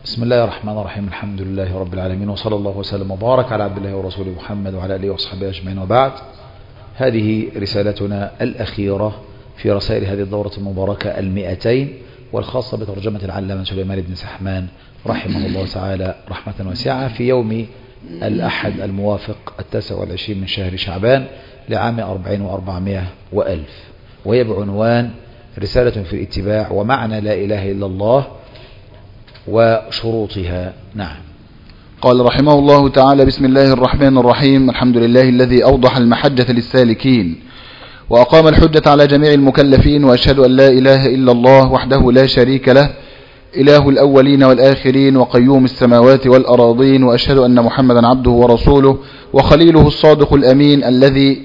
بسم الله الرحمن الرحيم. الحمد لله رب العالمين، وصلى الله وسلم وبارك على عبد الله ورسوله محمد وعلى آله وصحبه أجمعين، وبعد. هذه رسالتنا الأخيرة في رسائل هذه الدورة المباركة 200، والخاصة بترجمة العلامة سليمان بن سحمان رحمه الله تعالى رحمة واسعة، في يوم الأحد الموافق 29 من شهر شعبان لعام 40 و400 وألف، وهي بعنوان رسالة في الاتباع ومعنى لا إله إلا الله وشروطها. نعم. قال رحمه الله تعالى: بسم الله الرحمن الرحيم. الحمد لله الذي أوضح المحجة للسالكين وأقام الحجة على جميع المكلفين، وأشهد أن لا إله إلا الله وحده لا شريك له، إله الأولين والآخرين وقيوم السماوات والأراضين، وأشهد أن محمدا عبده ورسوله وخليله الصادق الأمين الذي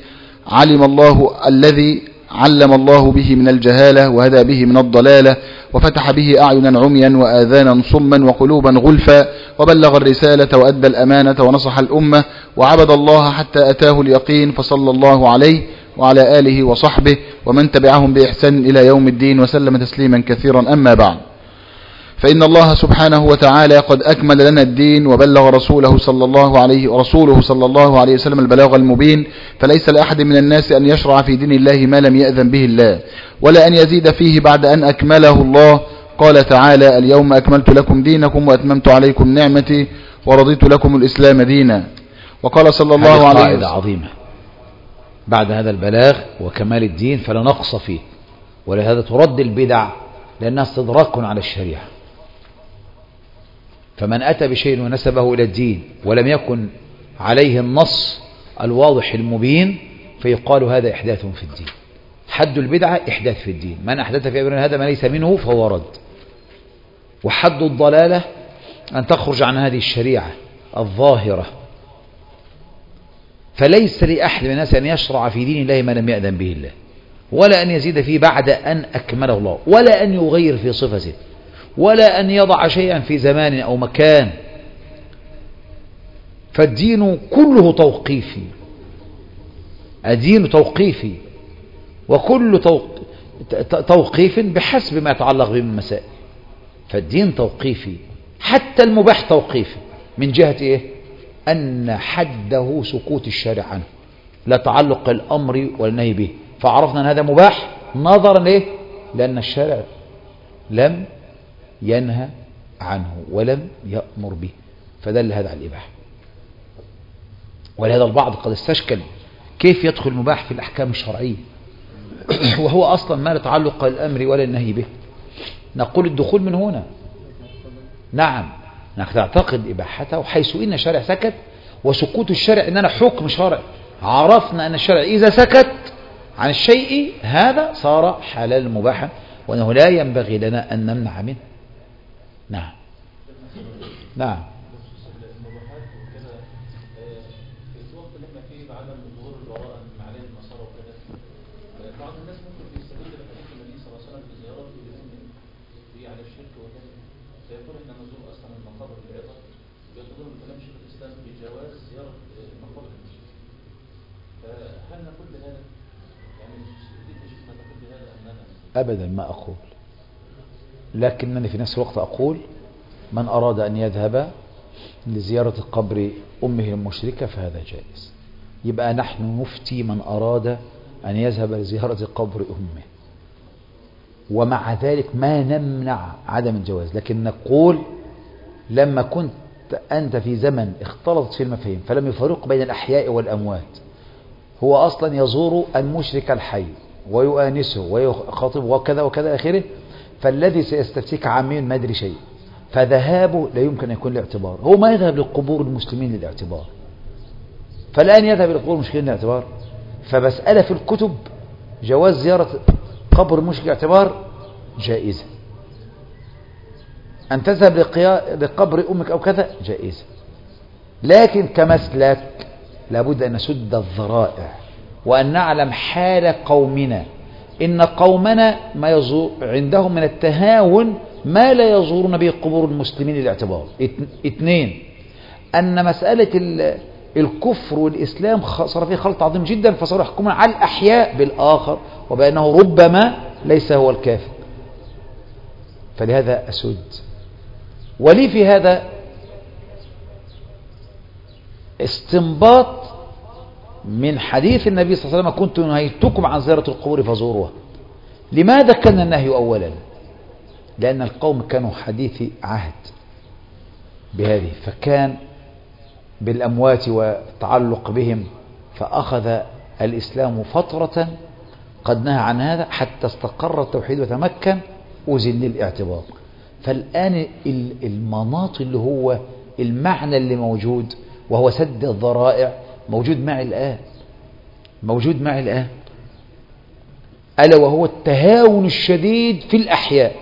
علم الله به من الجهالة وهدى به من الضلالة وفتح به أعينا عميا وآذانا صما وقلوبا غلفا، وبلغ الرسالة وأدى الأمانة ونصح الأمة وعبد الله حتى أتاه اليقين، فصلى الله عليه وعلى آله وصحبه ومن تبعهم بإحسان إلى يوم الدين، وسلم تسليما كثيرا. أما بعد، فإن الله سبحانه وتعالى قد أكمل لنا الدين، وبلغ رسوله صلى الله عليه وسلم البلاغ المبين، فليس لأحد من الناس أن يشرع في دين الله ما لم يأذن به الله، ولا أن يزيد فيه بعد أن أكمله الله. قال تعالى: اليوم أكملت لكم دينكم وأتممت عليكم نعمتي ورضيت لكم الإسلام دينا. وقال صلى الله عليه وسلم: قاعدة عظيمة بعد هذا البلاغ وكمال الدين فلا نقص فيه، ولهذا ترد البدع لأنها استدراك على الشريعة. فمن أتى بشيء ونسبه إلى الدين ولم يكن عليه النص الواضح المبين فيقال هذا إحداث في الدين. حد البدعة إحداث في الدين، من أحدث في أمرنا هذا ما ليس منه فهو رد. وحد الضلالة أن تخرج عن هذه الشريعة الظاهرة. فليس لأحد من الناس أن يشرع في دين الله ما لم يأذن به الله، ولا أن يزيد فيه بعد أن أكمله الله، ولا أن يغير في صفته، ولا أن يضع شيئا في زمان أو مكان. فالدين كله توقيفي، الدين توقيفي، وكل توقيف بحسب ما يتعلق به من مسائل. فالدين توقيفي، حتى المباح توقيفي، من جهة إيه؟ أن حده سكوت الشارع عنه، لا تعلق الأمر والنهي به. فعرفنا أن هذا مباح نظرا إيه؟ لأن الشارع لم ينهى عنه ولم يأمر به، فدل هذا على الإباحة. ولهذا البعض قد استشكل كيف يدخل المباح في الأحكام الشرعية وهو أصلا ما لا تعلق الأمر ولا النهي به. نقول الدخول من هنا. نعم، انك تعتقد إباحته حيث إن الشارع سكت، وسكوت الشارع إننا حكم شرع. عرفنا أن الشارع إذا سكت عن الشيء هذا صار حلال مباحا، وأنه لا ينبغي لنا أن نمنع منه. نعم. نعم. أبدا ما أقول، لكنني في نفس الوقت أقول من أراد أن يذهب لزيارة قبر أمه المشركة فهذا جائز. يبقى نحن نفتي من أراد أن يذهب لزيارة قبر أمه، ومع ذلك ما نمنع عدم الجواز، لكن نقول لما كنت أنت في زمن اختلطت في المفاهيم فلم يفرق بين الأحياء والأموات، هو أصلا يزور المشرك الحي ويؤانسه ويخاطبه وكذا وكذا آخره، فالذي سيستفتيك عامي ما يدري شيء، فذهابه لا يمكن أن يكون لاعتبار. هو ما يذهب لقبور المسلمين للاعتبار، فالآن يذهب لقبور المسلمين للاعتبار. فمسألة في الكتب جواز زيارة قبر المشرك اعتبار جائزة، أن تذهب لقبر أمك أو كذا جائزة، لكن كمسلك لابد أن نسد الذرائع، وأن نعلم حال قومنا. إن قومنا ما يزور عندهم من التهاون ما لا يزورون به قبور المسلمين للاعتبار. 2، أن مسألة الكفر والإسلام صار فيه خلط عظيم جدا، فصاروا يحكمون على الأحياء بالآخر وبأنه ربما ليس هو الكافر. فلهذا أسد ولي في هذا استنباط من حديث النبي صلى الله عليه وسلم: كنت نهيتكم عن زيارة القبور فزوروها. لماذا كان النهي أولا؟ لأن القوم كانوا حديث عهد بهذه، فكان بالأموات والتعلق بهم، فأخذ الإسلام فترة قد نهى عن هذا حتى استقر التوحيد وتمكن، أذن للاعتبار. فالآن المناط اللي هو المعنى اللي موجود وهو سد الذرائع موجود معي الآن، ألا وهو التهاون الشديد في الأحياء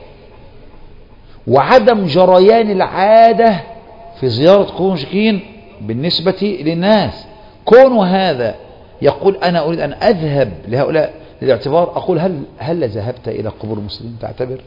وعدم جريان العادة في زيارة قبور المشركين بالنسبة للناس. كون هذا يقول: أنا أريد أن أذهب لهؤلاء للاعتبار، أقول: هل ذهبت إلى قبور المسلمين تعتبر؟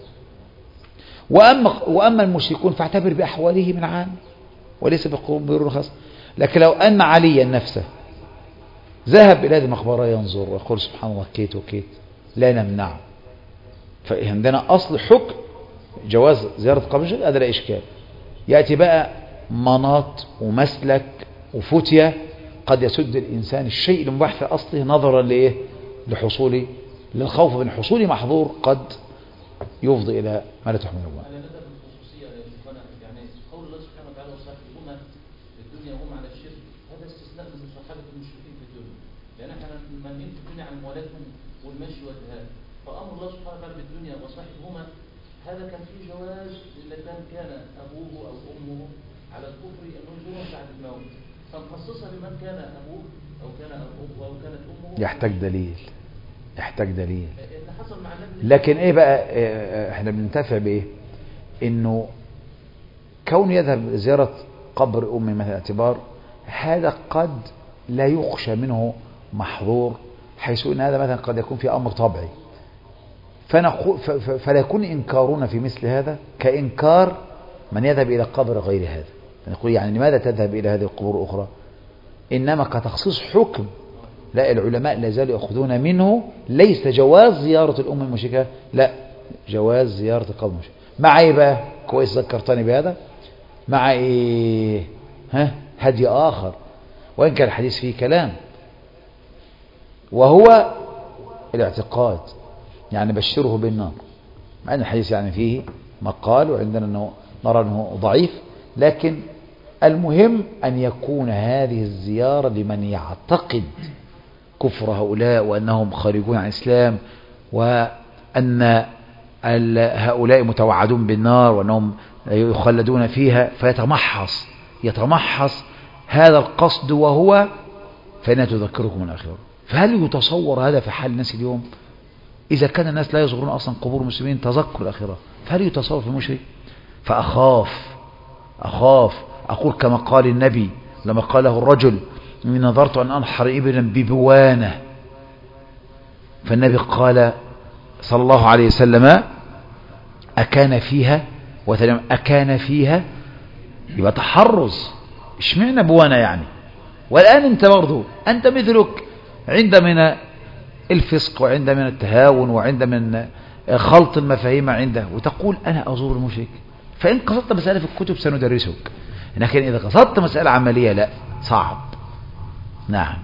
وأما المشركون فاعتبر بأحواله من عام وليس بقبور خاصة. لكن لو أن عليا نفسه ذهب إلى هذه المقبرة ينظر ويقول: سبحان الله كيت وكيت، لا نمنع. فعندنا أصل حكم جواز زيارة قبر المشرك، هذا لا إشكال. يأتي بقى مناط ومسلك وفتية قد يسد الإنسان الشيء المباح في أصله نظرا لإيه؟ للخوف من حصول محظور قد يفضي إلى ما لا تحمل الله. يعني قول الله سبحانه وتعالى: وصاحبهما في الدنيا هم على الشرك، هذا استثناء من مصاحبة المشركين في الدنيا، لأن احنا منهين في الدنيا عن موالاتهم والمشي والذهاب. فأمر الله سبحانه وتعالى بالدنيا وصاحبهما، هذا كان فيه جواز لمن كان أبوه أو أمه على الكفر أن يزورهم بعد الموت، فنخصصها لمن كان أبوه أو كان أبوه أو كانت أمه. يحتاج دليل. لكن ايه بقى احنا بننتفع بايه؟ انه كون يذهب زيارة قبر امه مثلا اعتبار، هذا قد لا يخشى منه محظور، حيث ان هذا مثلا قد يكون في امر طبيعي، فلا يكون انكارنا في مثل هذا كانكار من يذهب الى قبر غير هذا. نقول يعني لماذا تذهب الى هذه القبور الاخرى؟ انما كتخصيص حكم، لا، العلماء لا زالوا يأخذون منه ليس جواز زيارة الأم المشركة، لا، جواز زيارة القبر المشركة. مع ايه بقى؟ كويس ذكرتني بهذا. مع ايه؟ هدي آخر، وإن كان الحديث فيه كلام، وهو الاعتقاد، يعني بشره بالنار، مع أن الحديث يعني فيه مقال وعندنا أنه نرى أنه ضعيف، لكن المهم أن يكون هذه الزيارة لمن يعتقد كفر هؤلاء وأنهم خارجون عن الإسلام وأن هؤلاء متوعدون بالنار وأنهم يخلدون فيها، يتمحص هذا القصد، وهو فإنها تذكركم الآخرة. فهل يتصور هذا في حال الناس اليوم؟ إذا كان الناس لا يزورون أصلا قبور المسلمين تذكر الآخرة، فهل يتصور في المشرك؟ فأخاف أقول كما قال النبي لما قاله الرجل: إني نظرت أن أنحر إبلا ببوانة، فالنبي قال صلى الله عليه وسلم: أكان فيها؟ أكان فيها، يبقى تحرز. اشمعنى بوانة يعني؟ والآن أنت برضو أنت مثلك عند من الفسق وعند من التهاون وعند من خلط المفاهيم عنده، وتقول أنا أزور المشرك. فإن قصدت مسألة في الكتب سندرسك، لكن إذا قصدت مسألة عملية لا، صعب. نعم.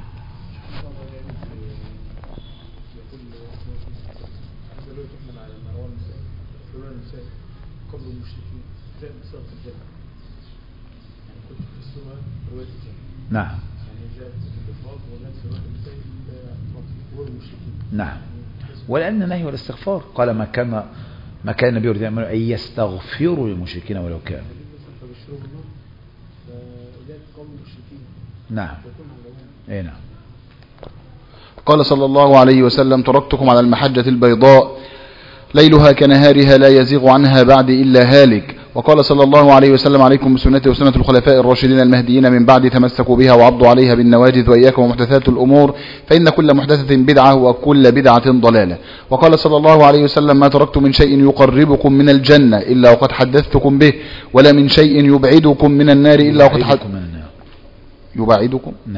نعم. نعم. ولأن نهي والاستغفار قال ما كان النبي يريد أن يستغفروا للمشركين ولو كانوا. نعم. اي نعم. قال صلى الله عليه وسلم: تركتكم على المحجة البيضاء ليلها كنهارها لا يزيغ عنها بعد إلا هالك. وقال صلى الله عليه وسلم: عليكم بسنتي وسنة الخلفاء الراشدين المهديين من بعد، تمسكوا بها وعضوا عليها بالنواجذ، وإياكم ومحدثات الأمور، فإن كل محدثة بدعة وكل بدعة ضلالة. وقال صلى الله عليه وسلم: ما تركت من شيء يقربكم من الجنة إلا وقد حدثتكم به، ولا من شيء يبعدكم من النار إلا وقد يبعدكم. نعم.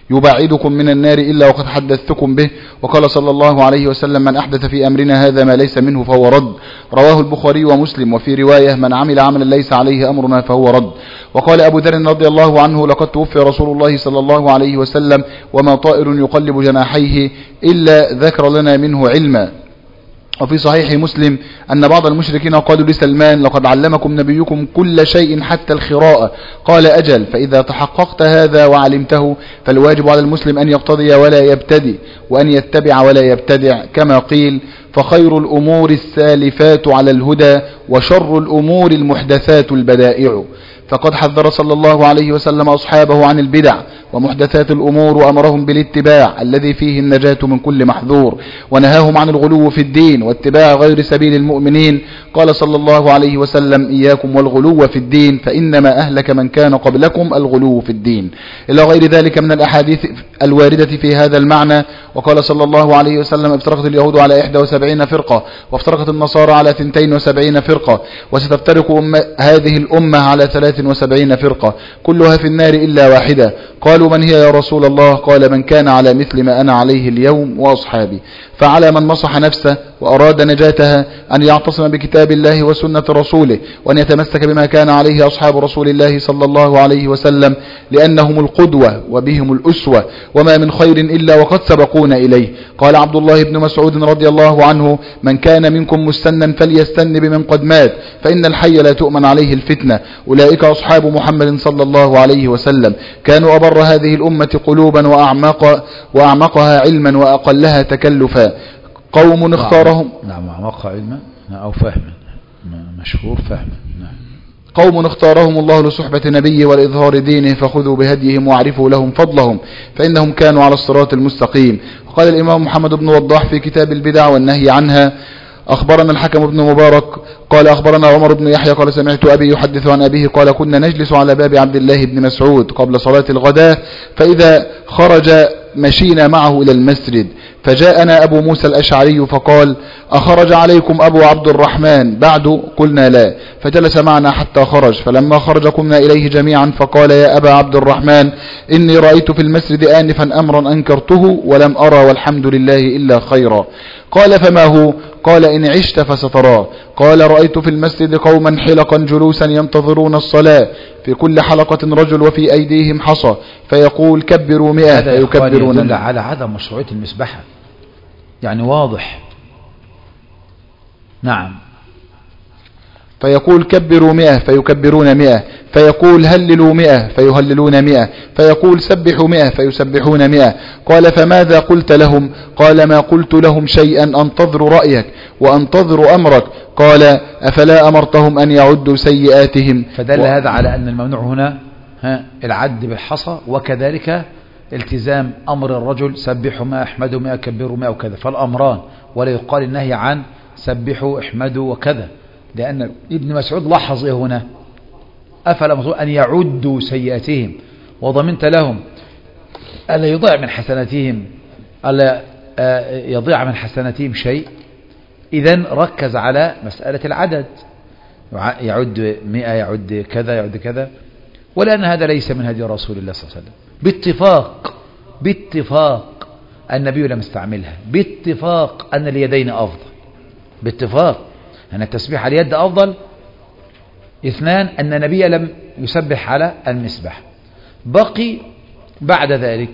يباعدكم من النار إلا وقد حدثتكم به. وقال صلى الله عليه وسلم: من أحدث في أمرنا هذا ما ليس منه فهو رد. رواه البخاري ومسلم. وفي رواية: من عمل عملا ليس عليه أمرنا فهو رد. وقال أبو ذر رضي الله عنه: لقد توفي رسول الله صلى الله عليه وسلم وما طائر يقلب جناحيه إلا ذكر لنا منه علما. وفي صحيح مسلم أن بعض المشركين قالوا لسلمان: لقد علمكم نبيكم كل شيء حتى الخراءة. قال: أجل، فإذا تحققت هذا وعلمته فالواجب على المسلم أن يقتضي ولا يبتدئ، وأن يتبع ولا يبتدع، كما قيل: فخير الأمور السالفات على الهدى، وشر الأمور المحدثات البدائع. فقد حذر صلى الله عليه وسلم أصحابه عن البدع ومحدثات الأمور، وأمرهم بالاتباع الذي فيه النجاة من كل محذور، ونهاهم عن الغلو في الدين واتباع غير سبيل المؤمنين. قال صلى الله عليه وسلم: إياكم والغلو في الدين، فإنما أهلك من كان قبلكم الغلو في الدين، إلى غير ذلك من الأحاديث الواردة في هذا المعنى. وقال صلى الله عليه وسلم: افترقت اليهود على 71 فرقة، وافترقت النصارى على 72 فرقة، وستفترق هذه الأمة على 73 فرقة، كلها في النار إلا واحدة. قالوا: من هي يا رسول الله؟ قال: من كان على مثل ما أنا عليه اليوم وأصحابي. فعلى من نصح نفسه وأراد نجاتها أن يعتصم بكتاب الله وسنة رسوله، وأن يتمسك بما كان عليه أصحاب رسول الله صلى الله عليه وسلم، لأنهم القدوة وبهم الأسوة، وما من خير إلا وقد سبقونا إليه. قال عبد الله بن مسعود رضي الله عنه: من كان منكم مستنا فليستن بمن قد مات، فإن الحي لا تؤمن عليه الفتنة. أولئك أصحاب محمد صلى الله عليه وسلم، كانوا أبر هذه الأمة قلوبا وأعمقها علما وأقلها تكلفا. قوم اختارهم نعم أعمقها علما أو فهما، مشهور فهما. نعم. قوم اختارهم الله لصحبة نبيه ولإظهار دينه، فخذوا بهديهم واعرفوا لهم فضلهم، فإنهم كانوا على الصراط المستقيم. قال الإمام محمد بن وضاح في كتاب البدع والنهي عنها: أخبرنا الحكم بن مبارك قال: أخبرنا عمر بن يحيى قال: سمعت أبي يحدث عن أبيه قال: كنا نجلس على باب عبد الله بن مسعود قبل صلاة الغداء، فإذا خرج مشينا معه إلى المسجد، فجاءنا أبو موسى الأشعري فقال: أخرج عليكم أبو عبد الرحمن بعد؟ قلنا لا، فجلس معنا حتى خرج، فلما خرج قمنا إليه جميعا فقال: يا أبا عبد الرحمن، إني رأيت في المسجد آنفا أمرا أنكرته ولم أرى والحمد لله إلا خيرا. قال: فما هو؟ قال: إن عشت فستراه. قال: رأيت في المسجد قوما حلقا جلوسا ينتظرون الصلاة، في كل حلقة رجل وفي أيديهم حصى، فيقول: كبروا 100 فيكبرون. هذا على عدم مشروعية المسبحة، يعني واضح. نعم. فيقول: كبروا 100 فيكبرون 100، فيقول: هللوا 100 فيهللون 100، فيقول: سبحوا 100 فيسبحون 100. قال: فماذا قلت لهم؟ قال: ما قلت لهم شيئا، أنتظر رأيك وأنتظر أمرك. قال: أفلا أمرتهم أن يعدوا سيئاتهم؟ فدل هذا على أن الممنوع هنا العد بالحصى، وكذلك التزام أمر الرجل: سبحوا 100 احمدوا 100 كبروا 100 وكذا، فالأمران، ولا يقال النهي عن سبحوا احمدوا وكذا، لأن ابن مسعود لاحظ هنا: أفلا مطلوب أن يعدوا سيئاتهم، وضمنت لهم ألا يضيع من حسناتهم، ألا يضيع من حسناتهم شيء. إذن ركز على مسألة العدد، يعد 100 يعد كذا يعد كذا، ولأن هذا ليس من هدي رسول الله صلى الله عليه وسلم. باتفاق النبي لم يستعملها، باتفاق أن اليدين أفضل، باتفاق أن التسبيح على اليد أفضل. 2 أن النبي لم يسبح على المسبح. بقي بعد ذلك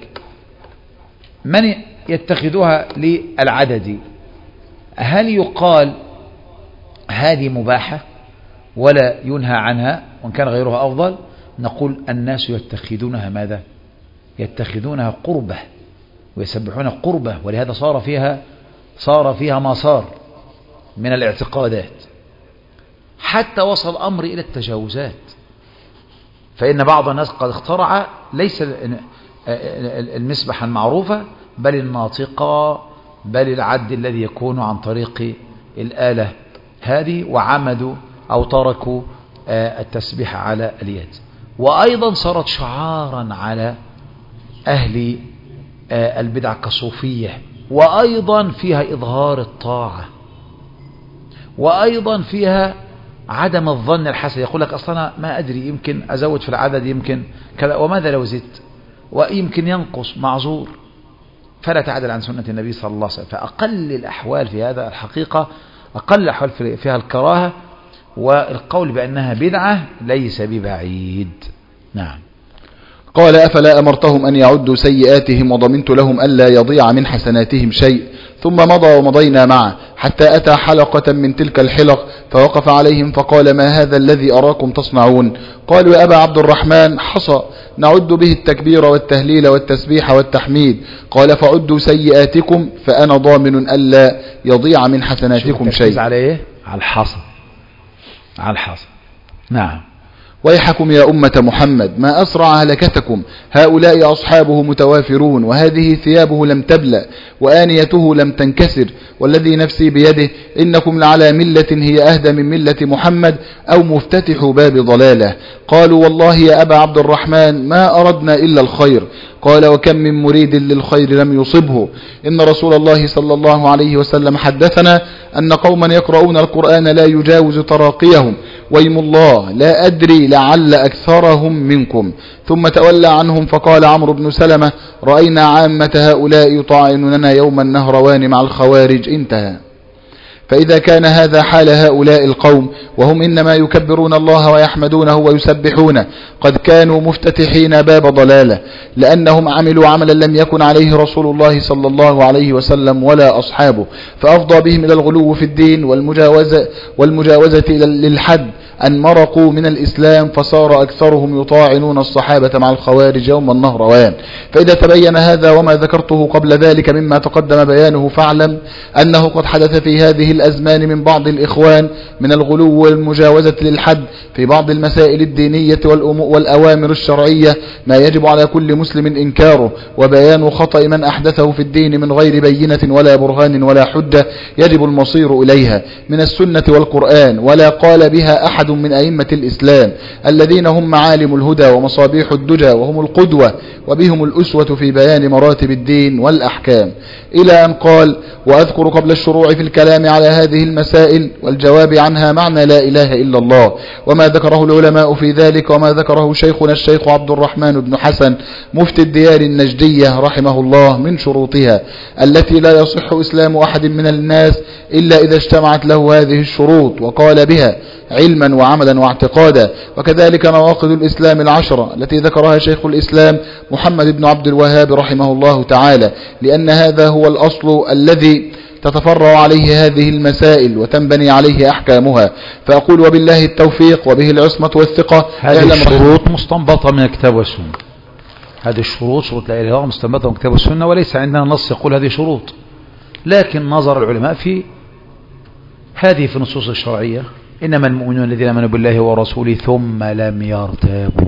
من يتخذها للعدد، هل يقال هذه مباحة ولا ينهى عنها وإن كان غيرها أفضل؟ نقول: الناس يتخذونها ماذا؟ يتخذونها قربة ويسبحون قربة، ولهذا صار فيها ما صار من الاعتقادات، حتى وصل الأمر إلى التجاوزات. فإن بعض الناس قد اخترع ليس المسبحة المعروفة، بل الناطقة، بل العد الذي يكون عن طريق الآلة هذه، وعمدوا أو تركوا التسبيح على اليد. وأيضا صارت شعارا على أهل البدع كصوفية، وأيضا فيها إظهار الطاعة، وأيضا فيها عدم الظن الحسن. يقول لك: أصلا ما أدري، يمكن أزود في العدد، يمكن كذا، وماذا لو زدت؟ ويمكن ينقص معذور، فلا تعدل عن سنة النبي صلى الله عليه وسلم. فأقل الأحوال في هذا الحقيقة أقل الأحوال فيها الكراهة، والقول بأنها بدعة ليس ببعيد. نعم. قال أفلا أمرتهم أن يعدوا سيئاتهم وضمنت لهم ألا يضيع من حسناتهم شيء، ثم مضى ومضينا معه حتى أتى حلقة من تلك الحلق فوقف عليهم فقال ما هذا الذي أراكم تصنعون؟ قالوا يا أبا عبد الرحمن حصى نعد به التكبير والتهليل والتسبيح والتحميد. قال فعدوا سيئاتكم فأنا ضامن ألا يضيع من حسناتكم شيء. على إيه؟ على الحصى، على الحصى. نعم. ويحكم يا أمة محمد ما أسرع هلكتكم، هؤلاء أصحابه متوافرون، وهذه ثيابه لم تبلى وآنيته لم تنكسر، والذي نفسي بيده إنكم لعلى ملة هي أهدى من ملة محمد أو مفتتح باب ضلالة. قالوا والله يا أبا عبد الرحمن ما أردنا إلا الخير. قال وكم من مريد للخير لم يصبه. إن رسول الله صلى الله عليه وسلم حدثنا أن قوما يقرؤون القرآن لا يجاوز تراقيهم، ويم الله لا أدري لعل أكثرهم منكم. ثم تولى عنهم فقال عمرو بن سلمة رأينا عامة هؤلاء يطاعنوننا يوم النهروان مع الخوارج. انتهى. فإذا كان هذا حال هؤلاء القوم وهم إنما يكبرون الله ويحمدونه ويسبحونه قد كانوا مفتتحين باب ضلالة، لأنهم عملوا عملا لم يكن عليه رسول الله صلى الله عليه وسلم ولا أصحابه، فأفضى بهم إلى الغلو في الدين والمجاوزة للحد أن مرقوا من الإسلام، فصار أكثرهم يطاعنون الصحابة مع الخوارج يوم النهروان. فإذا تبين هذا وما ذكرته قبل ذلك مما تقدم بيانه فاعلم أنه قد حدث في هذه الأزمان من بعض الإخوان من الغلو والمجاوزة للحد في بعض المسائل الدينية والأوامر الشرعية ما يجب على كل مسلم إنكاره، وبيان خطأ من أحدثه في الدين من غير بينة ولا برهان ولا حجة يجب المصير إليها من السنة والقرآن، ولا قال بها أحد من أئمة الإسلام الذين هم معالم الهدى ومصابيح الدجى وهم القدوة وبهم الأسوة في بيان مراتب الدين والأحكام، إلى أن قال وأذكر قبل الشروع في الكلام على هذه المسائل والجواب عنها معنى لا إله إلا الله وما ذكره العلماء في ذلك، وما ذكره شيخنا الشيخ عبد الرحمن بن حسن مفتي الديار النجدية رحمه الله من شروطها التي لا يصح إسلام أحد من الناس إلا إذا اجتمعت له هذه الشروط وقال بها علما وعملا واعتقادا. وكذلك نواقض الإسلام العشرة التي ذكرها شيخ الإسلام محمد بن عبد الوهاب رحمه الله تعالى، لأن هذا هو الأصل الذي تتفرع عليه هذه المسائل وتنبني عليه أحكامها. فأقول وبالله التوفيق وبه العصمة والثقة. هذه الشروط مستنبطة من الكتاب والسنة، هذه الشروط شروط لا إله إلا الله مستنبطة من الكتاب والسنة، وليس عندنا نص يقول هذه شروط، لكن نظر العلماء في هذه في النصوص الشرعية إنما المؤمنون الذين آمنوا بالله ورسوله ثم لم يرتابوا.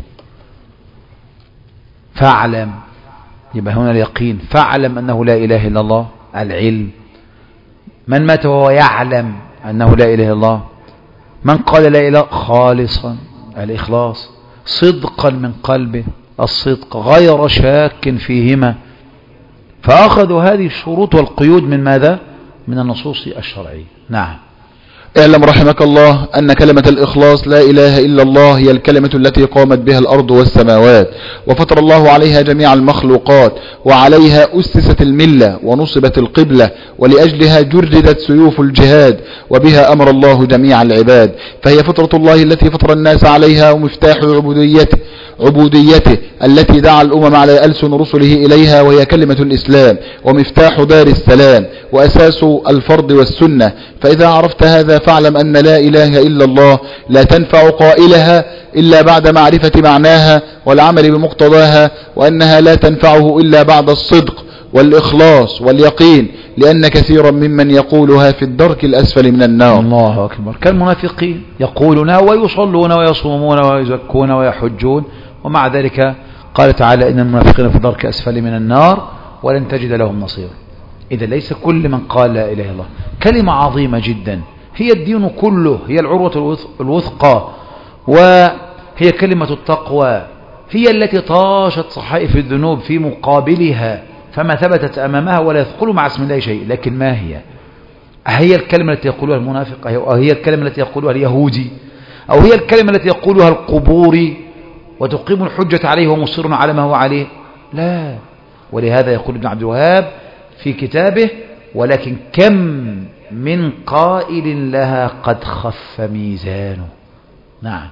فاعلم، يبقى هنا اليقين، فاعلم أنه لا إله إلا الله، العلم. من مات وهو يعلم أنه لا إله إلا الله، من قال لا إله خالصا، الإخلاص، صدقا من قلبه، الصدق غير شاك فيهما. فأخذوا هذه الشروط والقيود من ماذا؟ من النصوص الشرعية. نعم. اعلم رحمك الله أن كلمة الإخلاص لا إله إلا الله هي الكلمة التي قامت بها الأرض والسماوات وفطر الله عليها جميع المخلوقات، وعليها أسست الملة ونصبت القبلة، ولأجلها جردت سيوف الجهاد، وبها أمر الله جميع العباد، فهي فطرة الله التي فطر الناس عليها ومفتاح عبوديته التي دعا الأمم على ألسن رسله إليها، وهي كلمة الإسلام ومفتاح دار السلام وأساس الفرض والسنة. فإذا عرفت هذا فاعلم أن لا إله إلا الله لا تنفع قائلها إلا بعد معرفة معناها والعمل بمقتضاها، وأنها لا تنفعه إلا بعد الصدق والإخلاص واليقين، لأن كثيرا ممن يقولها في الدرك الأسفل من النار. الله أكبر. كالمنافقين يقولون ويصلون ويصومون ويزكون ويحجون، ومع ذلك قال تعالى إن المنافقين في الدرك الأسفل من النار ولن تجد لهم نصيرا. إذا ليس كل من قال لا إله إلا الله، كلمة عظيمة جدا، هي الدين كله، هي العروة الوثقى، وهي كلمة التقوى، هي التي طاشت صحائف الذنوب في مقابلها فما ثبتت أمامها ولا يثقل مع اسم الله شيء. لكن ما هي الكلمة التي يقولها المنافق، أو هي الكلمة التي يقولها اليهودي، أو هي الكلمة التي يقولها القبوري وتقيم الحجة عليه ومصر على ما هو عليه؟ لا. ولهذا يقول ابن عبد الوهاب في كتابه: ولكن كم من قائل لها قد خف ميزانه. نعم.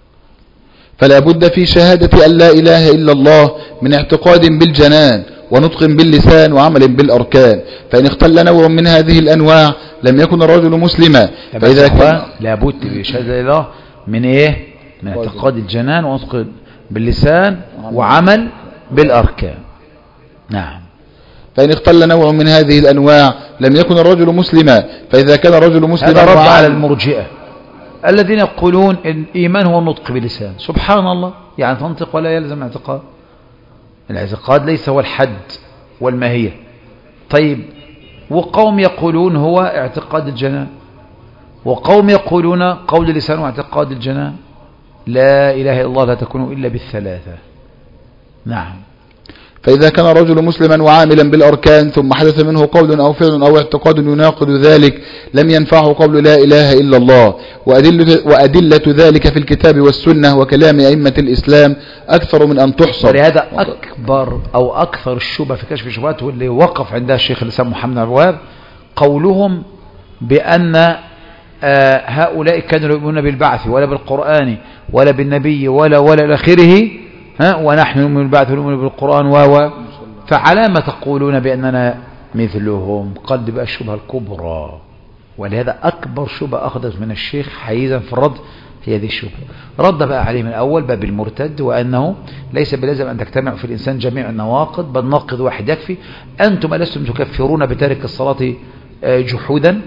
فلا بد في شهادة أن لا إله إلا الله من اعتقاد بالجنان ونطق باللسان وعمل بالأركان، فإن اختل نوع من هذه الأنواع لم يكن الرجل مسلما. فإذا كان لا بد في شهادة الله من إيه؟ من اعتقاد الجنان ونطق باللسان وعمل بالأركان. نعم. فإن اختل نوع من هذه الأنواع لم يكن الرجل مسلما. فإذا كان الرجل مسلما هذا رد على المرجئة الذين يقولون الإيمان هو النطق باللسان. سبحان الله، يعني تنطق ولا يلزم اعتقاد. الاعتقاد ليس هو الحد والماهية. طيب، وقوم يقولون هو اعتقاد الجنان، وقوم يقولون قول اللسان واعتقاد الجنان. لا إله إلا الله لا تكون إلا بالثلاثة. نعم. فإذا كان الرجل مسلما وعاملا بالأركان ثم حدث منه قول أو فعل أو اعتقاد يناقض ذلك لم ينفعه قول لا إله إلا الله. وأدلة ذلك في الكتاب والسنة وكلام أئمة الإسلام أكثر من أن تحصر. ولهذا أكبر أو أكثر الشبهة في كشف الشبهات واللي وقف عندها الشيخ الإسلام محمد بن عبد الوهاب قولهم بأن هؤلاء كانوا يؤمنون بالبعث ولا بالقرآن ولا بالنبي ولا إلى آخره، ونحن نؤمن بالبعث ونؤمن بالقرآن فعلى ما تقولون بأننا مثلهم؟ قد بقى الشبهة الكبرى. ولهذا أكبر شبهة أخذت من الشيخ حيزا في الرد هي هذه الشبهة. رد بقى عليه من الأول باب المرتد، وأنه ليس بلازم أن تجتمع في الإنسان جميع النواقض، بل ناقض واحد يكفي. أنتم ألستم تكفرون بتارك الصلاة جحودا؟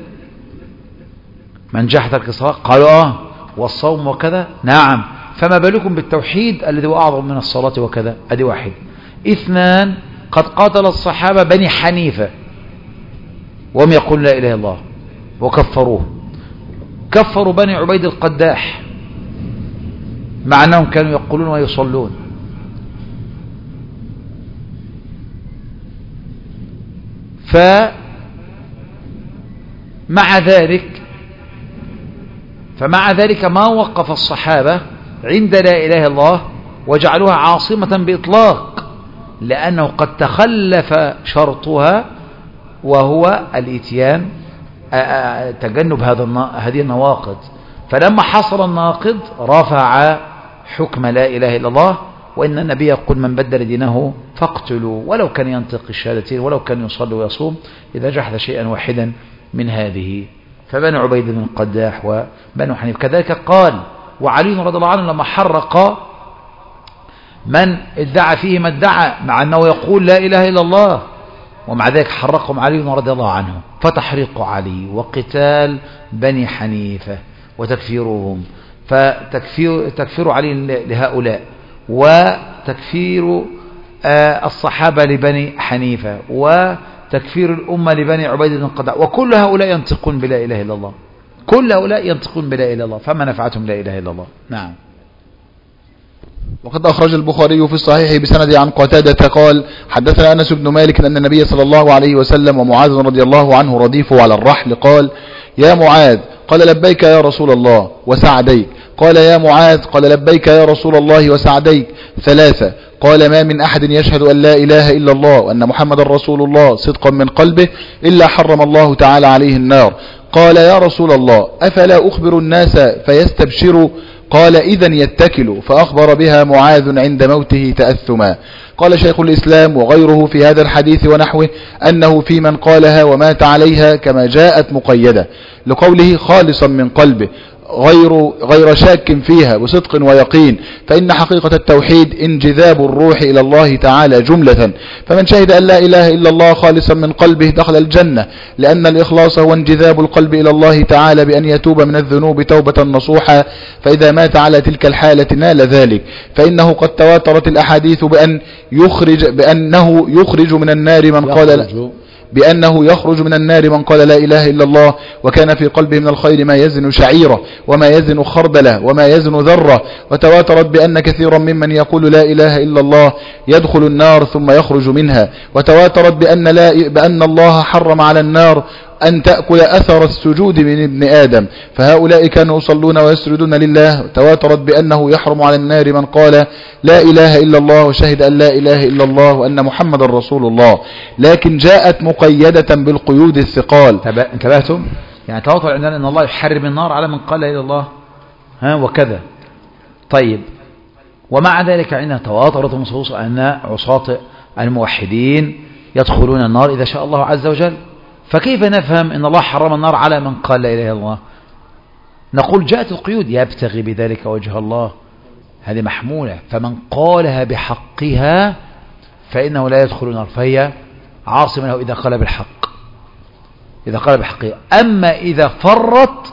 من جحد ترك الصلاة قالوا والصوم وكذا. نعم. فما بالكم بالتوحيد الذي هو أعظم من الصلاة وكذا؟ أدي واحد. اثنان، قد قاتل الصحابة بني حنيفة وهم يقولون لا إله إلا الله وكفروه. كفروا بني عبيد القداح مع أنهم كانوا يقولون ويصلون. فمع ذلك ما وقف الصحابة عند لا إله إلا الله وجعلوها عاصمة بإطلاق، لأنه قد تخلف شرطها وهو الإتيان تجنب هذه النواقض. فلما حصل الناقض رفع حكم لا إله إلا الله، وإن النبي يقول من بدل دينه فاقتلوا، ولو كان ينطق الشهادتين ولو كان يصلي ويصوم إذا جحد شيئا واحدا من هذه. فبنو عبيد بن القداح وبنو حنيف كذلك. قال وعلي رضي الله عنه لما حرق من ادعى فيه ما ادعى مع أنه يقول لا إله إلا الله، ومع ذلك حرقهم علي رضي الله عنه. فتحريق علي وقتال بني حنيفة وتكفيرهم، فتكفير علي لهؤلاء وتكفير الصحابة لبني حنيفة وتكفير الأمة لبني عبيد بن القداح، وكل هؤلاء ينطقون بلا إله إلا الله. كل هؤلاء ينطقون بلا إله إلا الله، فما نفعتهم لا إله إلا الله. نعم. وقد أخرج البخاري في الصحيح بسند عن قتادة قال حدثنا أنس بن مالك أن النبي صلى الله عليه وسلم ومعاذ رضي الله عنه رديفه على الرحل قال يا معاذ، قال لبيك يا رسول الله وسعديك. قال يا معاذ، قال لبيك يا رسول الله وسعديك ثلاثة. قال ما من أحد يشهد أن لا إله إلا الله وأن محمد رسول الله صدقا من قلبه إلا حرم الله تعالى عليه النار. قال يا رسول الله أفلا أخبر الناس فيستبشروا؟ قال إذن يتكلوا. فأخبر بها معاذ عند موته تأثما. قال شيخ الإسلام وغيره في هذا الحديث ونحوه أنه في من قالها ومات عليها كما جاءت مقيدة لقوله خالصا من قلبه غير شاك فيها بصدق ويقين، فإن حقيقة التوحيد انجذاب الروح إلى الله تعالى جملة. فمن شهد أن لا إله إلا الله خالصا من قلبه دخل الجنة، لأن الإخلاص هو انجذاب القلب إلى الله تعالى بأن يتوب من الذنوب توبة نصوحا، فإذا مات على تلك الحالة نال ذلك. فإنه قد تواترت الأحاديث بأنه يخرج من النار من قال بأنه يخرج من النار من قال لا إله إلا الله وكان في قلبه من الخير ما يزن شعيرة وما يزن خردلة وما يزن ذرة. وتواترت بأن كثيرا ممن يقول لا إله إلا الله يدخل النار ثم يخرج منها. وتواترت بأن الله حرم على النار أن تأكل أثر السجود من ابن آدم، فهؤلاء كانوا يصلون ويسجدون لله. تواترت بأنه يحرم على النار من قال لا إله إلا الله وشهد أن لا إله إلا الله وأن محمد رسول الله، لكن جاءت مقيدة بالقيود الثقال. انتبهتم؟ يعني تواتر عندنا أن الله يحرم النار على من قال لا إله إلا الله وكذا. طيب، ومع ذلك عندنا تواترت النصوص أن عصاة الموحدين يدخلون النار إذا شاء الله عز وجل. فكيف نفهم أن الله حرم النار على من قال لا إله إلا الله؟ نقول جاءت القيود يبتغي بذلك وجه الله، هذه محمولة، فمن قالها بحقها فإنه لا يدخل النار، فهي عاصمة له إذا قال بالحق، إذا قال بحقها. أما إذا فرط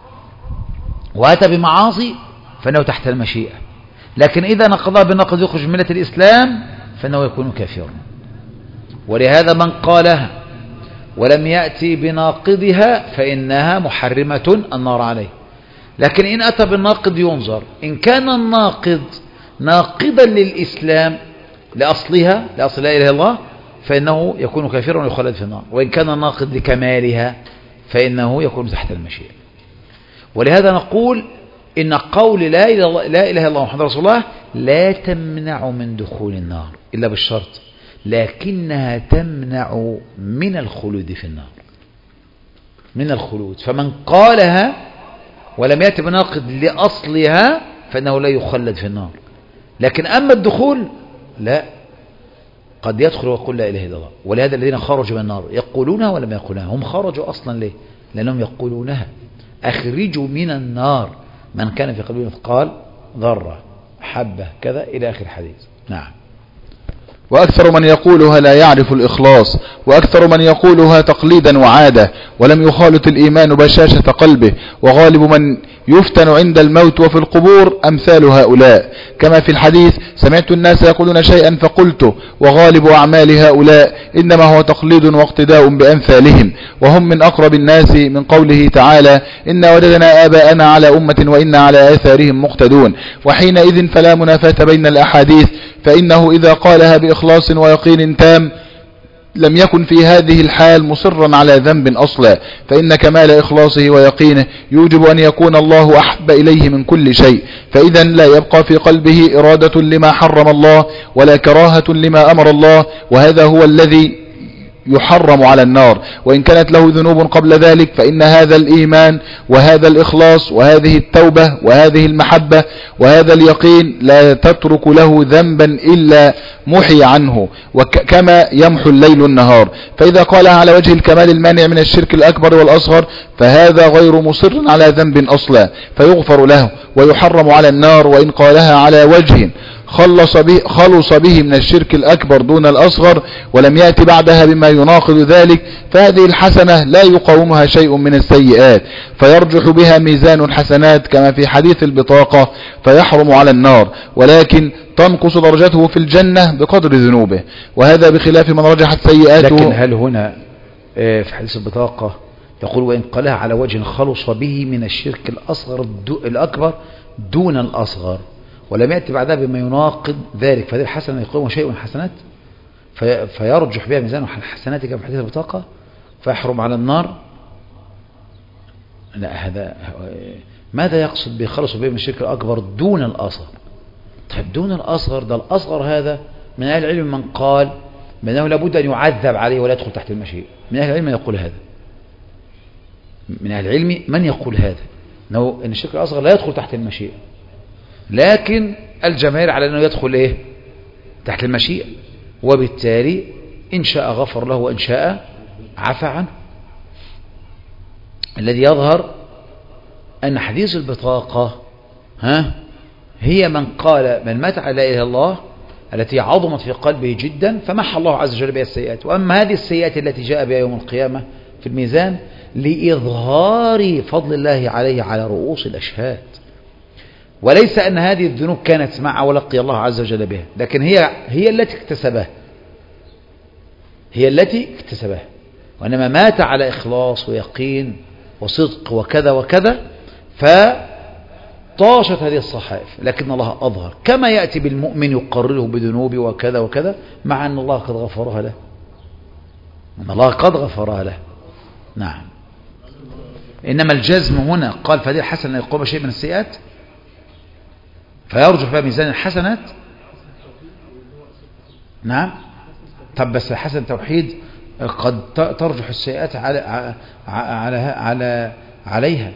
وأتى بمعاصي فإنه تحت المشيئة، لكن إذا نقضها بالنقض يخرج من ملة الإسلام فإنه يكون كافرا. ولهذا من قالها ولم يأتي بناقضها فإنها محرمة النار عليه. لكن إن أتى بالناقض ينظر، إن كان الناقض ناقضا للإسلام لأصلها، لأصل لا إله إلا الله، فإنه يكون كافرا ويخلد في النار. وإن كان الناقض لكمالها فإنه يكون تحت المشيئة. ولهذا نقول إن قول لا إله إلا الله محمد رسول الله لا تمنع من دخول النار إلا بالشرط، لكنها تمنع من الخلود في النار، من الخلود. فمن قالها ولم يأتي بناقض لأصلها فإنه لا يخلد في النار. لكن أما الدخول لا، قد يدخل ويقول لا إله إلا الله. ولهذا الذين خرجوا من النار يقولونها ولم يقولونها، هم خرجوا أصلا ليه؟ لأنهم يقولونها. أخرجوا من النار من كان في قلبه مثقال ذرة حبة كذا إلى آخر الحديث. نعم. وأكثر من يقولها لا يعرف الإخلاص، وأكثر من يقولها تقليدا وعادة، ولم يخالط الإيمان بشاشة قلبه. وغالب من يفتن عند الموت وفي القبور أمثال هؤلاء، كما في الحديث سمعت الناس يقولون شيئا فقلته، وغالب أعمال هؤلاء إنما هو تقليد واقتداء بأمثالهم، وهم من أقرب الناس من قوله تعالى إنا وجدنا آباءنا على أمة وإنا على آثارهم مقتدون. وحينئذ فلا منافاة بين الأحاديث، فإنه إذا قالها بإخلاص ويقين تام لم يكن في هذه الحال مصرا على ذنب أصلا، فإن كمال إخلاصه ويقينه يوجب أن يكون الله أحب إليه من كل شيء، فإذا لا يبقى في قلبه إرادة لما حرم الله ولا كراهة لما أمر الله، وهذا هو الذي يحرم على النار. وإن كانت له ذنوب قبل ذلك فإن هذا الإيمان وهذا الإخلاص وهذه التوبة وهذه المحبة وهذا اليقين لا تترك له ذنبا إلا محي عنه، كما يمحو الليل النهار. فإذا قال على وجه الكمال المانع من الشرك الأكبر والأصغر فهذا غير مصر على ذنب أصلا، فيغفر له ويحرم على النار. وإن قالها على وجه خلص به من الشرك الأكبر دون الأصغر ولم يأتي بعدها بما يناقض ذلك فهذه الحسنة لا يقاومها شيء من السيئات، فيرجح بها ميزان الحسنات كما في حديث البطاقة، فيحرم على النار، ولكن تنقص درجته في الجنة بقدر ذنوبه، وهذا بخلاف من رجحت سيئاته. لكن هل هنا في حديث البطاقة يقول وإن قالها على وجه خلص به من الشرك الأكبر دون الأصغر ولم يأتي بعدها بما يناقض ذلك، فهذه الحسنة يقوم شيء من حسنات فيرجح بها ميزان حسناتك في حديث البطاقة فيحرم على النار؟ لا، هذا ماذا يقصد بخلص به من الشرك الأكبر دون الأصغر؟ طيب دون الأصغر، ده الأصغر هذا من أهل العلم من قال بأنه لابد أن يعذب عليه ولا يدخل تحت المشيئة. من أهل العلم من يقول هذا، من أهل العلم من يقول هذا أن الشرك الأصغر لا يدخل تحت المشيئة، لكن الجماهير على أنه يدخل تحت المشيئة، وبالتالي إن شاء غفر له وإن شاء عفى عنه. الذي يظهر أن حديث البطاقة هي من قال من مات على لا إله إلا الله التي عظمت في قلبه جدا فمحى الله عز وجل بها السيئات، وأما هذه السيئات التي جاء بها يوم القيامة في الميزان لإظهار فضل الله عليه على رؤوس الأشهاد، وليس أن هذه الذنوب كانت معه ولقي الله عز وجل بها، لكن هي التي اكتسبها، هي التي اكتسبها. وإنما مات على إخلاص ويقين وصدق وكذا وكذا فطاشت هذه الصحائف، لكن الله أظهر كما يأتي بالمؤمن يقرره بذنوب وكذا وكذا، مع أن الله قد غفرها له، أن الله قد غفرها له. نعم. إنما الجزم هنا قال فهذه الحسنة يقوم شيء من السيئات فيرجح بها ميزان الحسنات. نعم. طب بس حسن التوحيد قد ترجح السيئات عليها.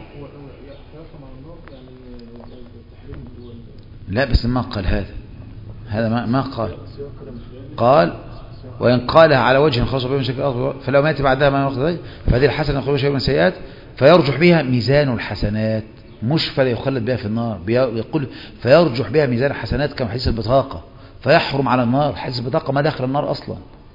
لا بس ما قال هذا ما قال وإن قالها على وجه خاص بها من شكل أخر فلو مات بعدها ما يقضي فهذه الحسنة يقوم شيء من السيئات فيرجح بها ميزان الحسنات مش فلا يخلد بها في النار. يقول فيرجح بها ميزان الحسنات كما حديث البطاقة فيحرم على النار. حديث البطاقة ما داخل النار أصلا.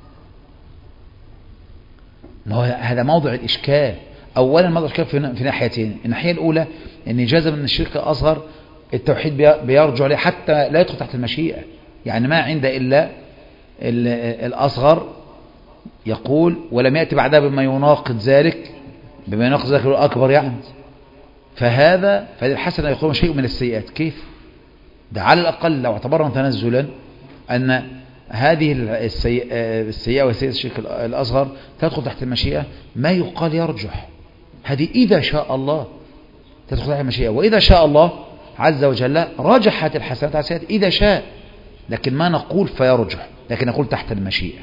ما هو هذا موضع الإشكال. أولا موضع الإشكال في ناحيتين. الناحية الأولى أن جزم من الشرك الأصغر التوحيد بيرجع عليه حتى لا يدخل تحت المشيئة. يعني ما عند إلا الأصغر يقول ولم يأتي بعدها بما يناقض ذلك الأكبر يعني. فهذه الحسنة يقوم شيء من السيئات. كيف؟ ده على الأقل لو اعتبرنا تنزلا أن هذه السيئة والسيئة الشرك الأصغر تدخل تحت المشيئة ما يقال يرجح. هذه إذا شاء الله تدخل تحت المشيئة وإذا شاء الله عز وجل رجحت الحسنات على السيئات إذا شاء. لكن ما نقول فيرجح لكن نقول تحت المشيئة.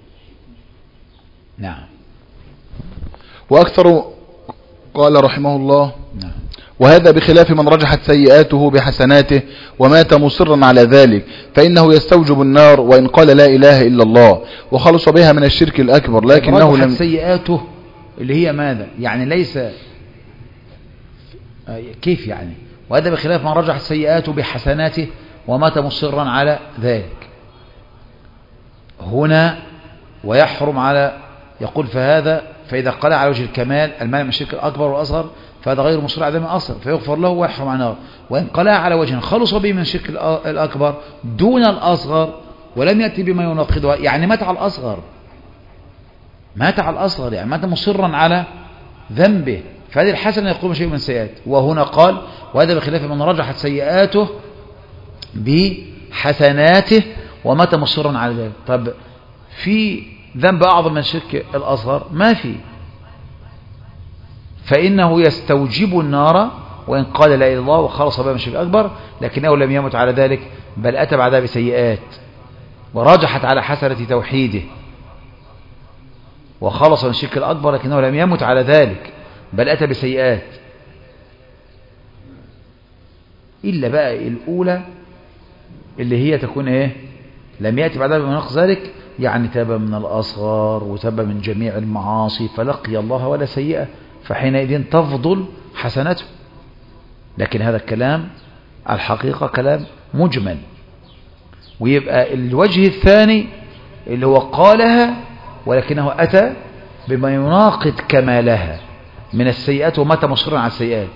نعم. وأكثر قال رحمه الله نعم. وهذا بخلاف من رجحت سيئاته بحسناته ومات مصرا على ذلك فإنه يستوجب النار وإن قال لا إله إلا الله وخلص بها من الشرك الأكبر لكنه رجحت سيئاته اللي هي ماذا يعني ليس كيف يعني. وهذا بخلاف من رجحت سيئاته بحسناته ومات مصرا على ذلك هنا ويحرم على يقول فإذا قال على وجه الكمال المانع من الشرك الأكبر والأصغر فهذا غير مصر على ذنب أصغر فيغفر له ويحرم على النار. وإن قال على وجه خلص به من الشرك الأكبر دون الأصغر ولم يأتي بما يناقضها يعني مات على الأصغر يعني مات مصرا على ذنبه فهذه الحسنة يقوم شيء من السيئات. وهنا قال وهذا بخلاف من رجحت سيئاته بحسناته ومات مصرا على ذلك. طب في ذنب أعظم من الشرك الأصغر؟ ما في. فإنه يستوجب النار وإن قال لا إله إلا الله وخلص بها من الشرك الأكبر لكنه لم يمت على ذلك بل أتى بعدها بسيئات ورجحت على حسنة توحيده وخلص من الشرك الأكبر لكنه لم يمت على ذلك بل أتى بسيئات. إلا بقى الأولى اللي هي تكون إيه لم يأتي بعدها بمناقض ذلك يعني تاب من الأصغر وتاب من جميع المعاصي فلقي الله ولا سيئة فحينئذ تفضل حسنته. لكن هذا الكلام الحقيقة كلام مجمل. ويبقى الوجه الثاني اللي هو قالها ولكنه أتى بما يناقض كمالها من السيئات ومات مصرا على السيئات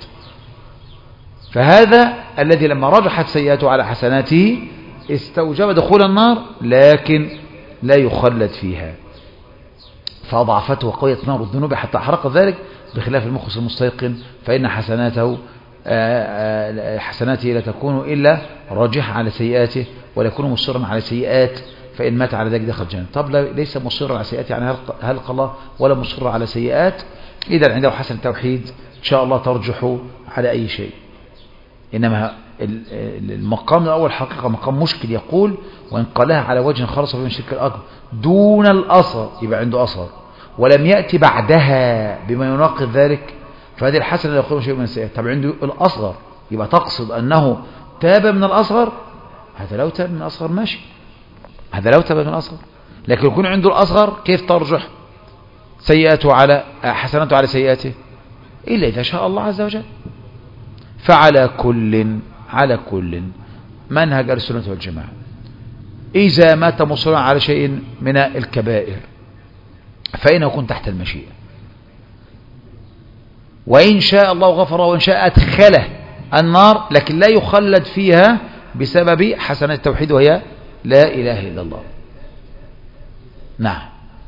فهذا الذي لما رجحت سيئاته على حسناته استوجب دخول النار لكن لا يخلد فيها فأضعفته وقويت نار الذنوب حتى أحرق ذلك بخلاف المخلص المستيقن فإن حسناته لا تكون إلا راجحة على سيئاته ولا يكون مصرا على سيئات فإن مات على ذلك دخل الجنة. طب ليس مصرا على سيئات يعني هلق الله ولا مصر على سيئات إذا عنده حسن التوحيد إن شاء الله ترجح على أي شيء. إنما المقام الأول حقيقة مقام مشكل يقول وإن قالها على وجه خلص من الشرك الأكبر دون الأصغر يبقى عنده أصغر ولم يأتي بعدها بما يناقض ذلك فهذه الحسنة لا يقوم شيء من السيئات. طب عنده الأصغر يبقى تقصد أنه تاب من الأصغر. هذا لو تاب من الأصغر ماشي هذا لو تاب من الأصغر. لكن يكون عنده الأصغر كيف ترجح سيئاته على حسناته على سيئاته إلا إذا شاء الله عز وجل. فعلى كل منهج أهل السنة والجماعة إذا مات مصرا على شيء من الكبائر فإنه يكون تحت المشيئة وإن شاء الله غفره وإن شاء أدخله النار لكن لا يخلد فيها بسبب حسنة التوحيد وهي لا إله إلا الله. نعم.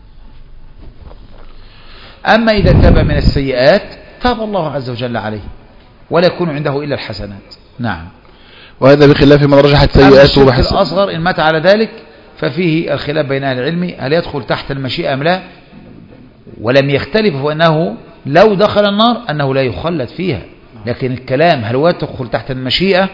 أما إذا تاب من السيئات تاب الله عز وجل عليه ولا يكون عنده إلا الحسنات. نعم. وهذا بخلاف من رجحت سيئاته بحسن الأصغر إن مات على ذلك ففيه الخلاف بين أهل العلم هل يدخل تحت المشيئة أم لا ولم يختلفوا أنه لو دخل النار أنه لا يخلد فيها، لكن الكلام هل هو تدخل تحت المشيئة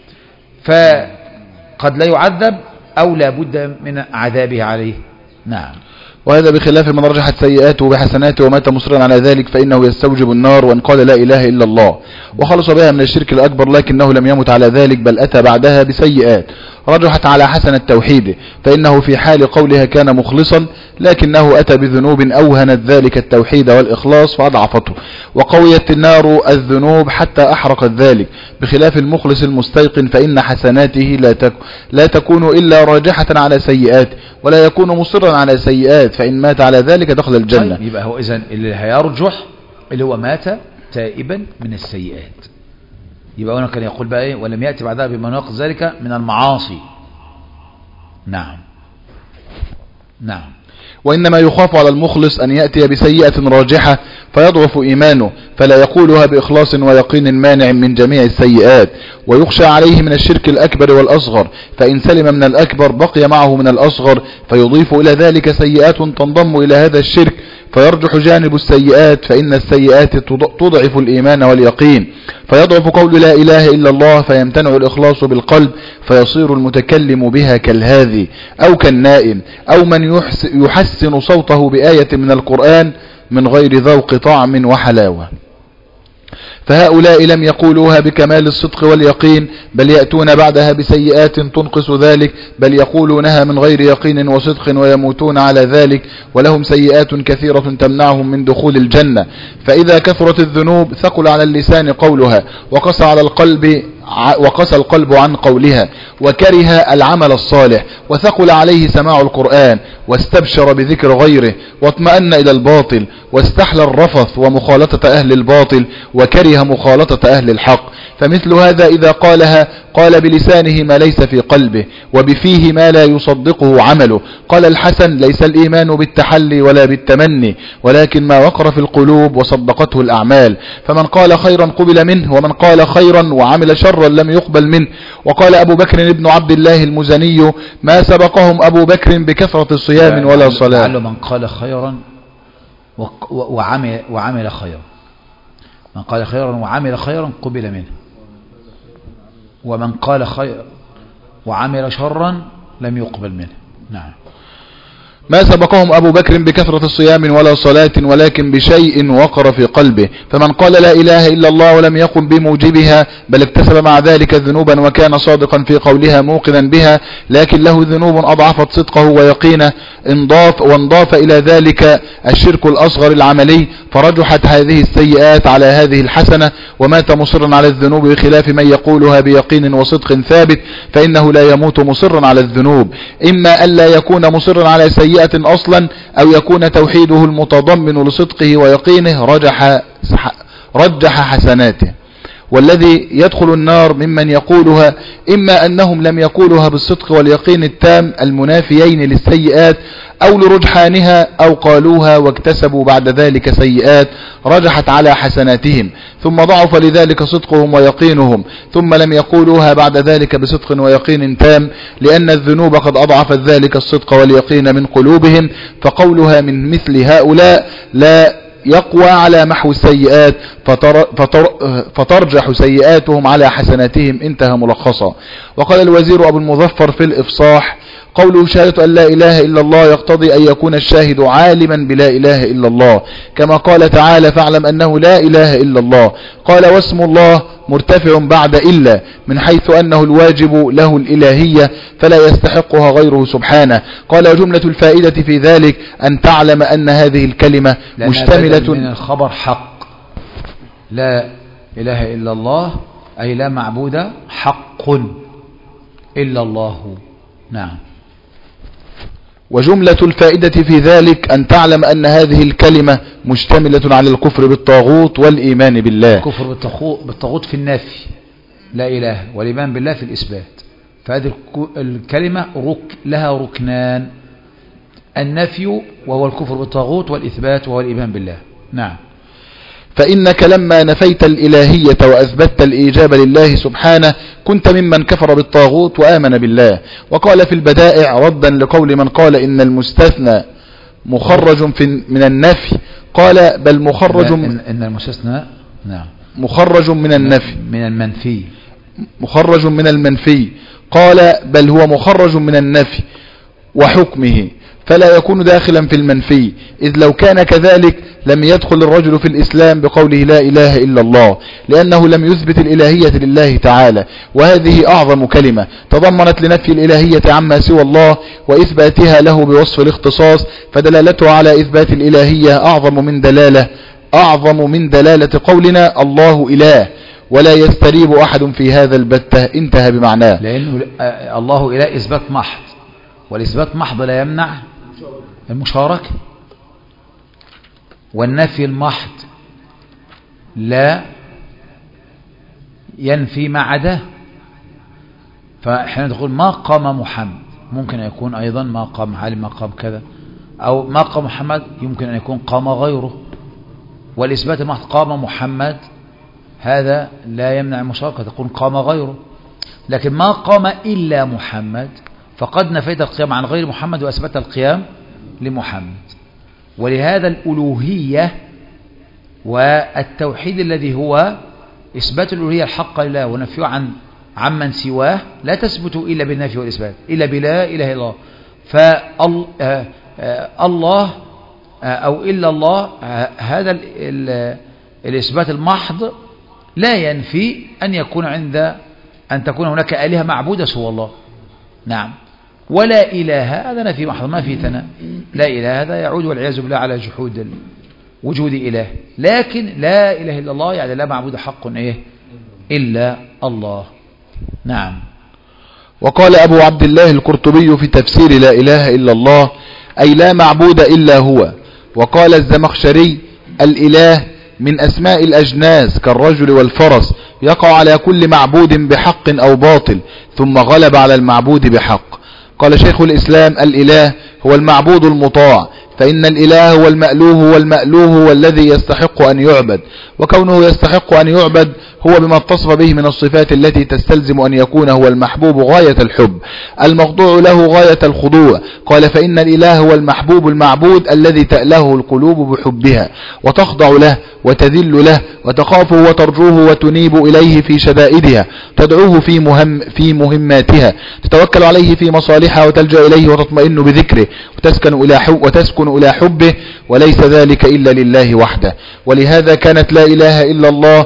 فقد لا يعذب أو لا بد من عذابه عليه. نعم. وهذا بخلاف من رجحت سيئاته بحسناته ومات مصرا على ذلك فإنه يستوجب النار وإن قال لا إله إلا الله وخلص بها من الشرك الأكبر، لكنه لم يمت على ذلك بل أتى بعدها بسيئات رجحت على حسن التوحيد، فإنه في حال قولها كان مخلصا، لكنه أتى بذنوب أوهنت ذلك التوحيد والإخلاص فأضعفته، وقويت النار الذنوب حتى أحرقت ذلك، بخلاف المخلص المستيقن فإن حسناته لا تكون إلا راجحة على سيئات ولا يكون مصرا على سيئات، فإن مات على ذلك دخل الجنة. طيب يبقى هو إذن اللي هيرجح اللي هو مات تائبا من السيئات. يبقى هنا كان يقول بقى إيه؟ ولم يأتي بعدها بما يناقض ذلك من المعاصي. نعم. نعم. وإنما يخاف على المخلص أن يأتي بسيئة راجحة فيضعف إيمانه فلا يقولها بإخلاص ويقين مانع من جميع السيئات، ويخشى عليه من الشرك الأكبر والأصغر، فإن سلم من الأكبر بقي معه من الأصغر فيضيف إلى ذلك سيئات تنضم إلى هذا الشرك فيرجح جانب السيئات، فإن السيئات تضعف الإيمان واليقين، فيضعف قول لا إله إلا الله فيمتنع الإخلاص بالقلب فيصير المتكلم بها كالهاذي أو كالنائم أو من يحسن صوته بآية من القرآن من غير ذوق طعم وحلاوة. فهؤلاء لم يقولوها بكمال الصدق واليقين بل يأتون بعدها بسيئات تنقص ذلك، بل يقولونها من غير يقين وصدق ويموتون على ذلك، ولهم سيئات كثيرة تمنعهم من دخول الجنة. فإذا كثرت الذنوب ثقل على اللسان قولها وقسى القلب عن قولها وكره العمل الصالح، وثقل عليه سماع القرآن واستبشر بذكر غيره واطمأن إلى الباطل واستحلى الرفث ومخالطة أهل الباطل وكره مخالطة أهل الحق. فمثل هذا إذا قالها قال بلسانه ما ليس في قلبه وبفيه ما لا يصدقه عمله. قال الحسن ليس الإيمان بالتحلي ولا بالتمني ولكن ما وقر في القلوب وصدقته الأعمال، فمن قال خيرا قبل منه ومن قال خيرا وعمل شرا لم يقبل منه. وقال أبو بكر ابن عبد الله المزني ما سبقهم أبو بكر بكثرة صيام ولا صلاة. من قال خيرا وعمل خيرا، من قال خيرا وعمل خيرا قبل منه، ومن قال خيرا وعمل شرا لم يقبل منه. نعم. ما سبقهم أبو بكر بكثرة الصيام ولا صلاة ولكن بشيء وقر في قلبه، فمن قال لا إله إلا الله ولم يقم بموجبها بل اكتسب مع ذلك ذنوبا وكان صادقا في قولها موقنا بها لكن له ذنوب أضعفت صدقه ويقينه وانضاف إلى ذلك الشرك الأصغر العملي فرجحت هذه السيئات على هذه الحسنة ومات مصرا على الذنوب، بخلاف من يقولها بيقين وصدق ثابت فإنه لا يموت مصرا على الذنوب، إما ألا يكون مصرا على سيئة أصلا أو يكون توحيده المتضمن لصدقه ويقينه رجح حسناته. والذي يدخل النار ممن يقولها إما أنهم لم يقولها بالصدق واليقين التام المنافيين للسيئات أو لرجحانها أو قالوها واكتسبوا بعد ذلك سيئات رجحت على حسناتهم ثم ضعف لذلك صدقهم ويقينهم ثم لم يقولوها بعد ذلك بصدق ويقين تام لأن الذنوب قد أضعفت ذلك الصدق واليقين من قلوبهم، فقولها من مثل هؤلاء لا يقوى على محو السيئات فترجح سيئاتهم على حسناتهم. انتهى ملخصا. وقال الوزير أبو المظفر في الإفصاح قوله شهادة أن لا إله إلا الله يقتضي أن يكون الشاهد عالما بلا إله إلا الله كما قال تعالى فاعلم أنه لا إله إلا الله. قال واسم الله مرتفع بعد إلا من حيث أنه الواجب له الإلهية فلا يستحقها غيره سبحانه. قال وجملة الفائدة في ذلك أن تعلم أن هذه الكلمة مشتملة من الخبر حق لا إله إلا الله أي لا معبود حق إلا الله. نعم. وجملة الفائدة في ذلك أن تعلم أن هذه الكلمة مشتملة على الكفر بالطاغوت والإيمان بالله. الكفر بالطاغوت في النفي لا إله والإيمان بالله في الإثبات، فهذه الكلمة لها ركنان النفي وهو الكفر بالطاغوت والإثبات وهو الإيمان بالله. نعم. فإنك لما نفيت الإلهية وأثبتت الإيجاب لله سبحانه كنت ممن كفر بالطاغوت وآمن بالله. وقال في البدائع ردا لقول من قال إن المستثنى مخرج من النفي قال بل مخرج إن المستثنى نعم مخرج من النفي من المنفي، مخرج من المنفي. قال بل هو مخرج من النفي وحكمه فلا يكون داخلا في المنفي، إذ لو كان كذلك لم يدخل الرجل في الإسلام بقوله لا إله إلا الله، لأنه لم يثبت الإلهية لله تعالى، وهذه أعظم كلمة تضمنت لنفي الإلهية عما سوى الله وإثباتها له بوصف الاختصاص، فدلالته على إثبات الإلهية أعظم من دلالة قولنا الله إله، ولا يستريب أحد في هذا البتة. انتهى بمعناه. لأنه الله إله إثبات محض، والإثبات محض لا يمنع المشاركة، والنفي المحض لا ينفي ما عداه. فإحنا نقول ما قام محمد، ممكن أن يكون أيضا ما قام علي، ما قام كذا، أو ما قام محمد يمكن أن يكون قام غيره. والإثبات المحض قام محمد هذا لا يمنع المشاركة، تكون قام غيره. لكن ما قام إلا محمد فقد نفيت القيام عن غير محمد وأثبت القيام لمحمد. ولهذا الألوهية والتوحيد الذي هو إثبات الألوهية الحق لله ونفيه عمن سواه لا تثبت إلا بالنفي والإثبات، إلا بلا إله إلا الله. فالله أو إلا الله هذا الإثبات المحض لا ينفي أن تكون هناك آلهة معبودة سوى الله. نعم. ولا إله هذا نفي محض، ما في ثناء. لا إله هذا يعود والعياذ بالله على جحود وجود إله. لكن لا إله إلا الله يعني لا معبود حق إلا الله. نعم. وقال أبو عبد الله القرطبي في تفسير لا إله إلا الله أي لا معبود إلا هو. وقال الزمخشري الإله من أسماء الأجناس كالرجل والفرس، يقع على كل معبود بحق أو باطل ثم غلب على المعبود بحق. قال شيخ الإسلام الإله هو المعبود المطاع، فإن الإله هو المألوه، والمألوه هو الذي يستحق أن يعبد، وكونه يستحق أن يعبد هو بما اتصف به من الصفات التي تستلزم أن يكون هو المحبوب غاية الحب المخضوع له غاية الخضوع. قال فإن الإله هو المحبوب المعبود الذي تأله القلوب بحبها وتخضع له وتذل له وتخافه وترجوه وتنيب إليه في شدائدها، تدعوه في مهماتها، تتوكل عليه في مصالحها وتلجأ إليه وتطمئن بذكره وتسكن إلى حبه، وليس ذلك إلا لله وحده. ولهذا كانت لا إله إلا الله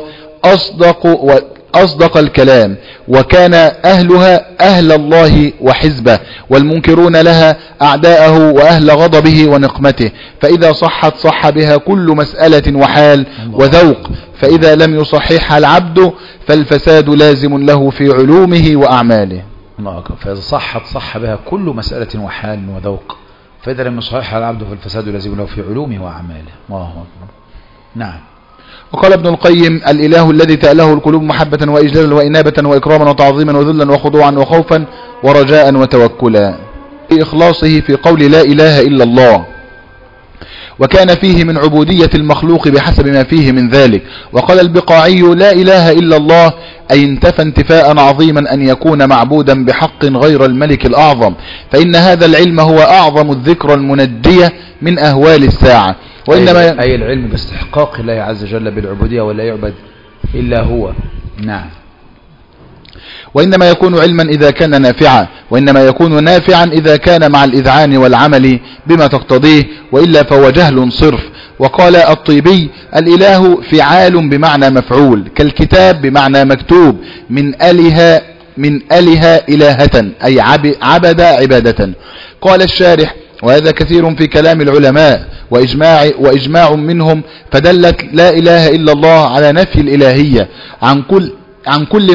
أصدق الكلام، وكان أهلها أهل الله وحزبه، والمنكرون لها أعداءه وأهل غضبه ونقمته. فإذا صحت صح بها كل مسألة وحال وذوق، فإذا لم يصححها العبد فالفساد لازم له في علومه وأعماله. الله أكبر. فإذا صحت صح بها كل مسألة وحال وذوق، فإذا لم يصححها العبد فالفساد لازم له في علومه وأعماله. الله أكبر. نعم. وقال ابن القيم الإله الذي تأله القلوب محبة وإجلالا وإنابة وإكراما وتعظيما وذلا وخضوعا وخوفا ورجاء وتوكلا، في إخلاصه في قول لا إله إلا الله، وكان فيه من عبودية المخلوق بحسب ما فيه من ذلك. وقال البقاعي لا إله إلا الله أي انتفى انتفاء عظيما أن يكون معبودا بحق غير الملك الأعظم، فإن هذا العلم هو أعظم الذكر المنجية من أهوال الساعة. وإنما أي العلم باستحقاق الله عز وجل بالعبودية ولا يعبد إلا هو. نعم. وإنما يكون علما إذا كان نافعا، وإنما يكون نافعا إذا كان مع الإذعان والعمل بما تقتضيه، وإلا فهو جهل صرف. وقال الطيبي الإله فعال بمعنى مفعول، كالكتاب بمعنى مكتوب، من أله إلهة أي عبد عبادة. قال الشارح وهذا كثير في كلام العلماء وإجماع منهم، فدلت لا إله إلا الله على نفي الإلهية عن كل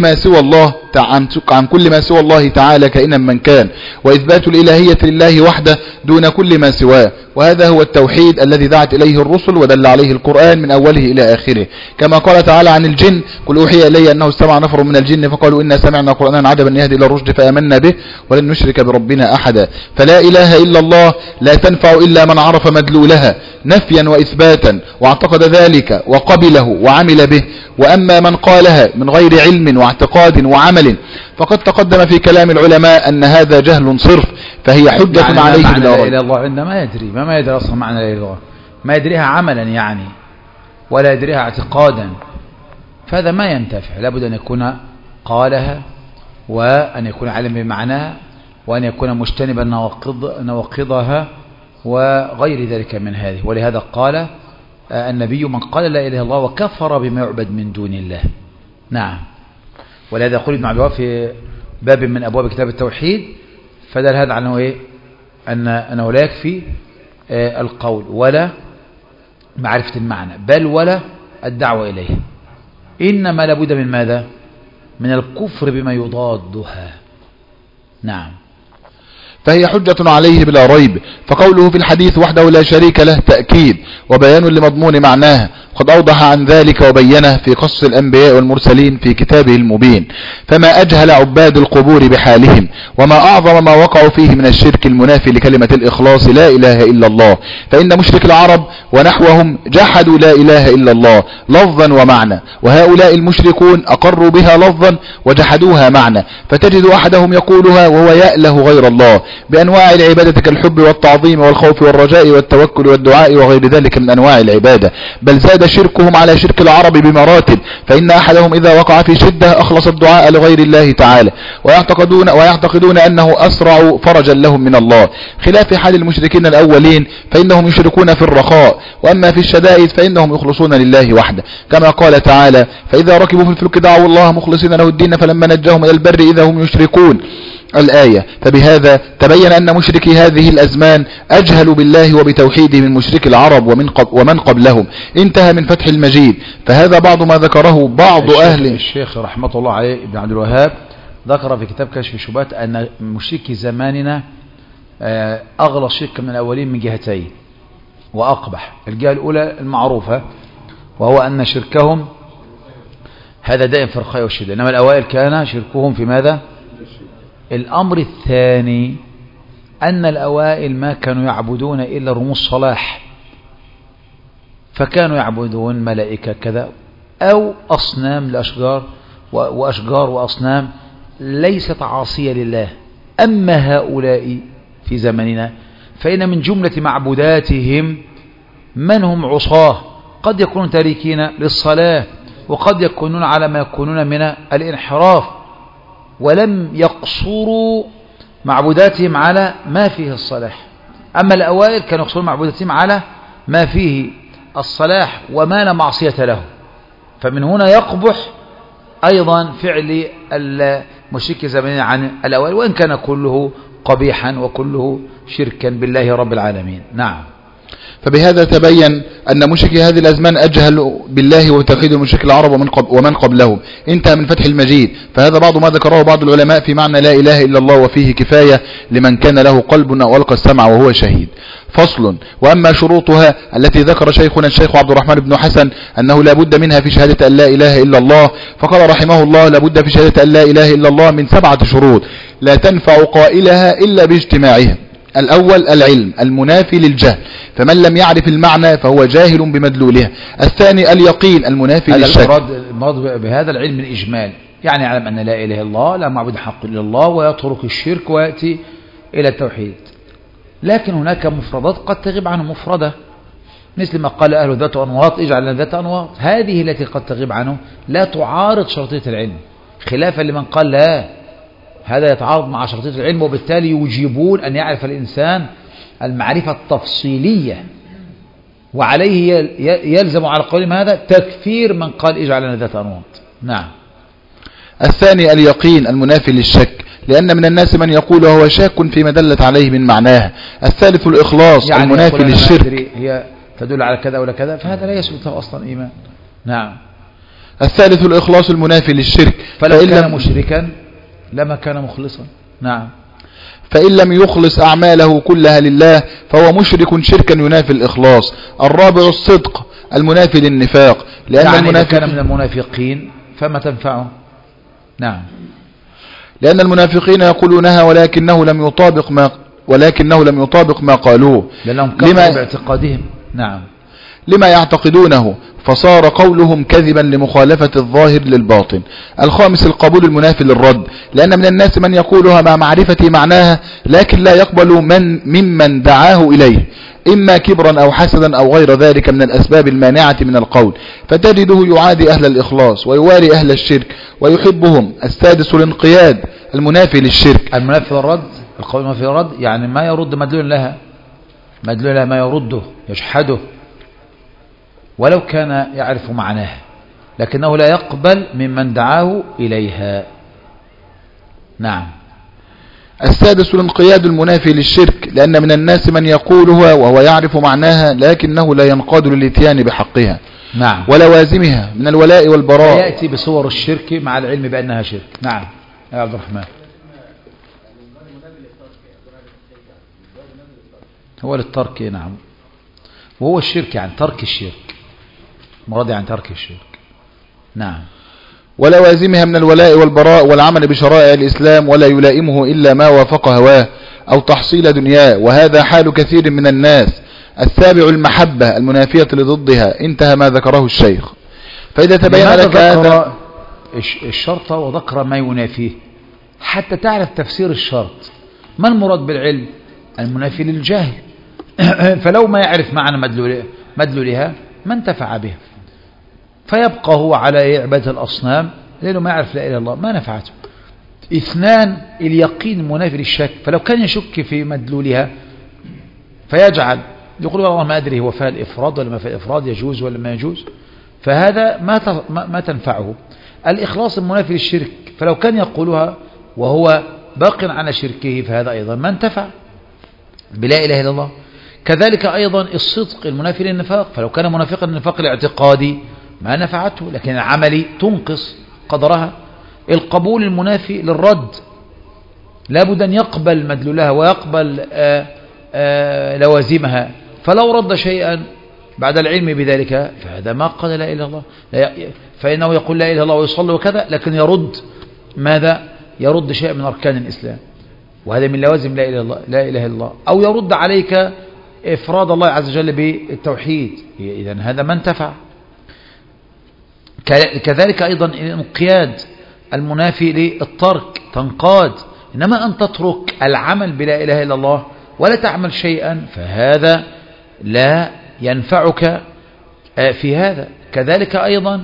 ما سوى الله تعالى كائنا من كان، وإثبات الإلهية لله وحده دون كل ما سواه. وهذا هو التوحيد الذي دعت إليه الرسل ودل عليه القرآن من أوله إلى آخره، كما قال تعالى عن الجن قل أوحي إلي أنه استمع نفر من الجن فقالوا إنا سمعنا قرآنا عجبا يهدي إلى الرشد فآمنا به ولن نشرك بربنا أحدا. فلا إله إلا الله لا تنفع إلا من عرف مدلولها نفيا وإثباتا واعتقد ذلك وقبله وعمل به. وأما من قالها من غير علم واعتقاد وعمل فقد تقدم في كلام العلماء أن هذا جهل صرف، فهي حجة عليه لا إله إلا الله عندما يدري ما يدري أصلا معنى لا إله إلا الله، ما يدريها عملا يعني ولا يدريها اعتقادا، فهذا ما ينتفع. لابد أن يكون قالها وأن يكون عالم بمعناها وأن يكون مجتنبا نواقضها وغير ذلك من هذه. ولهذا قال النبي: من قال لا إله إلا الله وكفر بما يعبد من دون الله. نعم. ولهذا يقول ابن عبد الوهاب في باب من أبواب كتاب التوحيد: فدل هذا عنه إيه؟ أنه لا يكفي القول ولا معرفة المعنى، بل ولا الدعوة إليه، إنما لابد من ماذا؟ من الكفر بما يضادها. نعم. فهي حجة عليه بلا ريب. فقوله في الحديث وحده لا شريك له تأكيد وبيان لمضمون معناه، قد أوضح عن ذلك وبينه في قصص الأنبياء والمرسلين في كتابه المبين. فما أجهل عباد القبور بحالهم، وما أعظم ما وقعوا فيه من الشرك المنافي لكلمة الإخلاص لا إله إلا الله. فإن مشرك العرب ونحوهم جحدوا لا إله إلا الله لفظا ومعنى، وهؤلاء المشركون أقروا بها لفظا وجحدوها معنى. فتجد أحدهم يقولها وهو يأله غير الله بأنواع العبادة كالحب والتعظيم والخوف والرجاء والتوكل والدعاء وغير ذلك من أنواع العبادة، بل زاد شركهم على شرك العرب بمراتب. فإن أحدهم إذا وقع في شدة أخلص الدعاء لغير الله تعالى، ويعتقدون أنه أسرع فرجا لهم من الله، خلاف حال المشركين الأولين فإنهم يشركون في الرخاء، وأما في الشدائد فإنهم يخلصون لله وحده، كما قال تعالى: فإذا ركبوا في الفلك دعوا الله مخلصين له الدين فلما نجاهم إلى البر إذا هم يشركون الآية. فبهذا تبين أن مشركي هذه الأزمان أجهلوا بالله وبتوحيده من مشرك العرب ومن قبلهم. انتهى من فتح المجيد. فهذا بعض ما ذكره بعض الشيخ رحمة الله عليه ابن عبد الوهاب ذكر في كتاب كشف الشبهات أن مشركي زماننا أغلى شرك من الأولين من جهتين وأقبح. الجهة الأولى المعروفة، وهو أن شركهم هذا دائم في الرخاء والشدة، إنما الأوائل كان شركهم في ماذا؟ الأمر الثاني أن الأوائل ما كانوا يعبدون إلا رموز صلاح، فكانوا يعبدون ملائكة كذا أو أصنام لأشجار وأشجار وأصنام ليست عاصية لله. أما هؤلاء في زمننا فإن من جملة معبوداتهم من هم عصاه، قد يكونون تاركين للصلاة وقد يكونون على ما يكونون من الانحراف، ولم يقصروا معبوداتهم على ما فيه الصلاح. أما الأوائل كانوا يقصرون معبوداتهم على ما فيه الصلاح وما لا معصية له. فمن هنا يقبح أيضا فعل المشرك زمانين عن الأوائل، وإن كان كله قبيحا وكله شركا بالله رب العالمين. نعم. فبهذا تبين أن مشركي هذه الأزمان أجهلوا بالله وتوحيد مشرك العرب ومن قبلهم. انتهى من فتح المجيد. فهذا بعض ما ذكره بعض العلماء في معنى لا إله إلا الله، وفيه كفاية لمن كان له قلب أو ألقى السمع وهو شهيد. فصل. وأما شروطها التي ذكر شيخنا الشيخ عبد الرحمن بن حسن أنه لا بد منها في شهادة أن لا إله إلا الله، فقال رحمه الله: لا بد في شهادة أن لا إله إلا الله من 7 شروط لا تنفع قائلها إلا باجتماعها. الأول العلم المنافي للجهل، فمن لم يعرف المعنى فهو جاهل بمدلولها. الثاني اليقين المنافي للشك. المراد بهذا العلم الإجمال، يعني يعلم أن لا إله إلا الله لا معبود حق إلا الله ويترك الشرك ويأتي إلى التوحيد. لكن هناك مفردات قد تغيب عنه مفردة، مثل ما قال أهل ذات أنواط اجعل لنا ذات أنواط، هذه التي قد تغيب عنه لا تعارض شرطية العلم، خلافا لمن قال لا، هذا يتعارض مع شرطية العلم، وبالتالي يوجبون أن يعرف الإنسان المعرفة التفصيلية، وعليه يلزم على قولهم هذا تكفير من قال اجعل لنا ذات أنواط. نعم. الثاني اليقين المنافي للشك، لأن من الناس من يقول وهو شاك فيما دلت عليه من معناها. الثالث الإخلاص يعني المنافي للشرك، هي تدل على كذا ولا كذا، فهذا لا يثبت له أصلا إيمان. نعم. الثالث الإخلاص المنافي للشرك، فلو كان مشركا لما كان مخلصا. نعم. فإن لم يخلص أعماله كلها لله فهو مشرك شركا ينافي الإخلاص. الرابع الصدق المنافي للنفاق، لأن يعني المنافق كان من المنافقين فما تنفعه. نعم. لأن المنافقين يقولونها ولكنه لم يطابق ما قالوه، لأنهم كفروا باعتقادهم. نعم. لما يعتقدونه، فصار قولهم كذبا لمخالفة الظاهر للباطن. الخامس القبول المنافي للرد، لأن من الناس من يقولها مع معرفة معناها لكن لا يقبل ممن دعاه إليه، إما كبرا أو حسدا أو غير ذلك من الأسباب المانعة من القول، فتجده يعادي أهل الإخلاص ويواري أهل الشرك ويحبهم. السادس الانقياد المنافي للشرك. المنافي للرد، القول المنافي للرد يعني ما يرد مدلول لها، مدلول لها ما يرده يجحده ولو كان يعرف معناها، لكنه لا يقبل ممن دعاه إليها. نعم. السادس الانقياد المنافي للشرك، لأن من الناس من يقولها وهو يعرف معناها لكنه لا ينقاد للاتيان بحقها. نعم. ولوازمها من الولاء والبراء، يأتي بصور الشرك مع العلم بأنها شرك. نعم يا عبد الرحمن. هو للترك. نعم. وهو الشرك يعني ترك الشرك، مراد عن ترك الشرك. نعم. ولوازمها من الولاء والبراء والعمل بشرائع الإسلام، ولا يلائمه إلا ما وافق هواه أو تحصيل دنياه، وهذا حال كثير من الناس. السابع المحبة المنافية لضدها. انتهى ما ذكره الشيخ. فإذا تبين لك هذا الشرط وذكر ما ينافيه حتى تعرف تفسير الشرط. ما المراد بالعلم؟ المنافي للجاهل. فلو ما يعرف معنى مدلولها ما انتفع بها، فيبقى هو على عبادة الأصنام لأنه ما يعرف لا إله إلا الله، ما نفعته. اثنان اليقين منافي للشك، فلو كان يشك في مدلولها فيجعل يقول والله ما أدري هو فيها الإفراد ولا ما فيها الإفراد، يجوز ولا ما يجوز، فهذا ما تنفعه. الإخلاص المنافي للشرك، فلو كان يقولها وهو باق على شركه فهذا أيضا ما انتفع بلا إله إلا الله. كذلك أيضا الصدق المنافي للنفاق، فلو كان منافقا النفاق الاعتقادي ما نفعته، لكن العملي تنقص قدرها. القبول المنافي للرد، لابد أن يقبل مدلولها ويقبل لوازمها، فلو رد شيئا بعد العلم بذلك فهذا ما قال لا إله إلا الله، فإنه يقول لا إله إلا الله ويصلي وكذا، لكن يرد ماذا؟ يرد شيء من أركان الإسلام، وهذا من لوازم لا إله إلا الله. أو يرد عليك إفراد الله عز وجل بالتوحيد، إذن هذا ما انتفع. كذلك أيضا الانقياد المنافي للترك، تنقاد. إنما أن تترك العمل بلا إله إلا الله ولا تعمل شيئا فهذا لا ينفعك في هذا. كذلك أيضا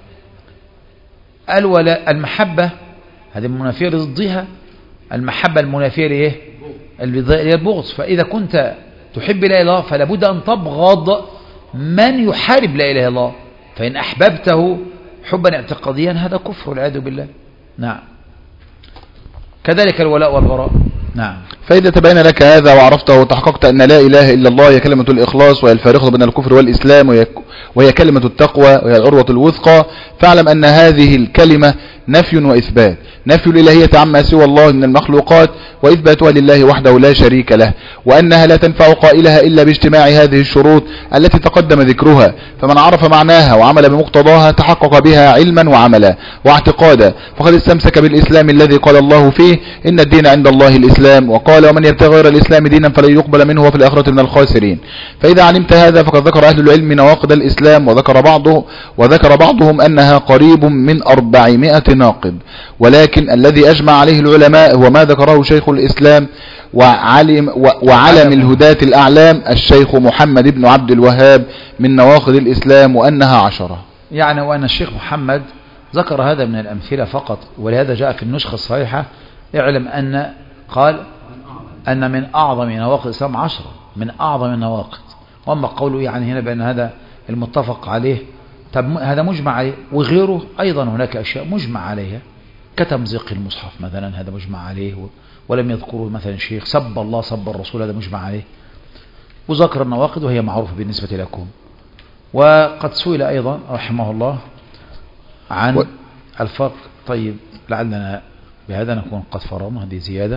الولاء المحبة، هذه المنافية لضدها. المحبة المنافية لإيه؟ للبغض. فإذا كنت تحب لا إله إلا الله فلا بد أن تبغض من يحارب لا إله إلا الله، فإن أحببته حبا اعتقاديا هذا كفر والعياذ بالله. نعم. كذلك الولاء والبراء. نعم. فإذا تبين لك هذا وعرفته وتحققت أن لا إله إلا الله هي كلمة الإخلاص، وهي الفارقة بين الكفر والإسلام، وهي كلمة التقوى، وهي العروة الوثقى، فاعلم أن هذه الكلمة نفي وإثبات. نفي الإلهية عما سوى الله من المخلوقات، وإثباتها لله وحده لا شريك له، وأنها لا تنفع قائلها إلا باجتماع هذه الشروط التي تقدم ذكرها. فمن عرف معناها وعمل بمقتضاها تحقق بها علما وعملا واعتقادا، فقد استمسك بالإسلام الذي قال الله فيه إن الدين عند الله الإسلام، وقال ومن يبتغي غير الإسلام دينا فلن يقبل منه وفي الآخرة من الخاسرين. فإذا علمت هذا فقد ذكر أهل العلم نواقض الإسلام، وذكر بعضهم أنها قريب من 400 ناقض، ولكن الذي أجمع عليه العلماء هو ما ذكره شيخ الإسلام وعلم الهداة الأعلام الشيخ محمد بن عبد الوهاب من نواقض الإسلام، وأنها 10. يعني وأن الشيخ محمد ذكر هذا من الأمثلة فقط، ولهذا جاء في النسخة الصحيحة اعلم أن قال أن من أعظم نواقض الإسلام 10 من أعظم النواقض. وأما قوله يعني هنا بأن هذا المتفق عليه، طب هذا مجمع عليه، وغيره أيضا هناك أشياء مجمع عليها كتمزيق المصحف مثلا، هذا مجمع عليه ولم يذكره مثلا شيخ، سب الله سب الرسول هذا مجمع عليه، وذكر النواقض وهي معروفة بالنسبة لكم. وقد سئل أيضا رحمه الله عن الفرق. طيب لعلنا بهذا نكون قد فرغنا، هذه زيادة،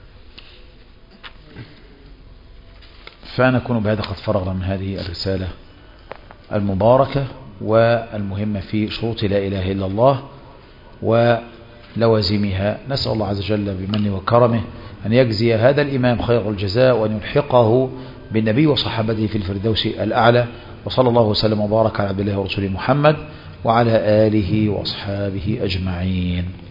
فنكون بهذا قد فرغنا من هذه الرسالة المباركة والمهمة في شروط لا إله إلا الله ولوازمها. نسأل الله عز وجل بمنه وكرمه أن يجزي هذا الإمام خير الجزاء، وأن يلحقه بالنبي وصحابته في الفردوس الأعلى. وصلى الله وسلم وبارك على عبد الله ورسوله محمد وعلى آله وأصحابه أجمعين.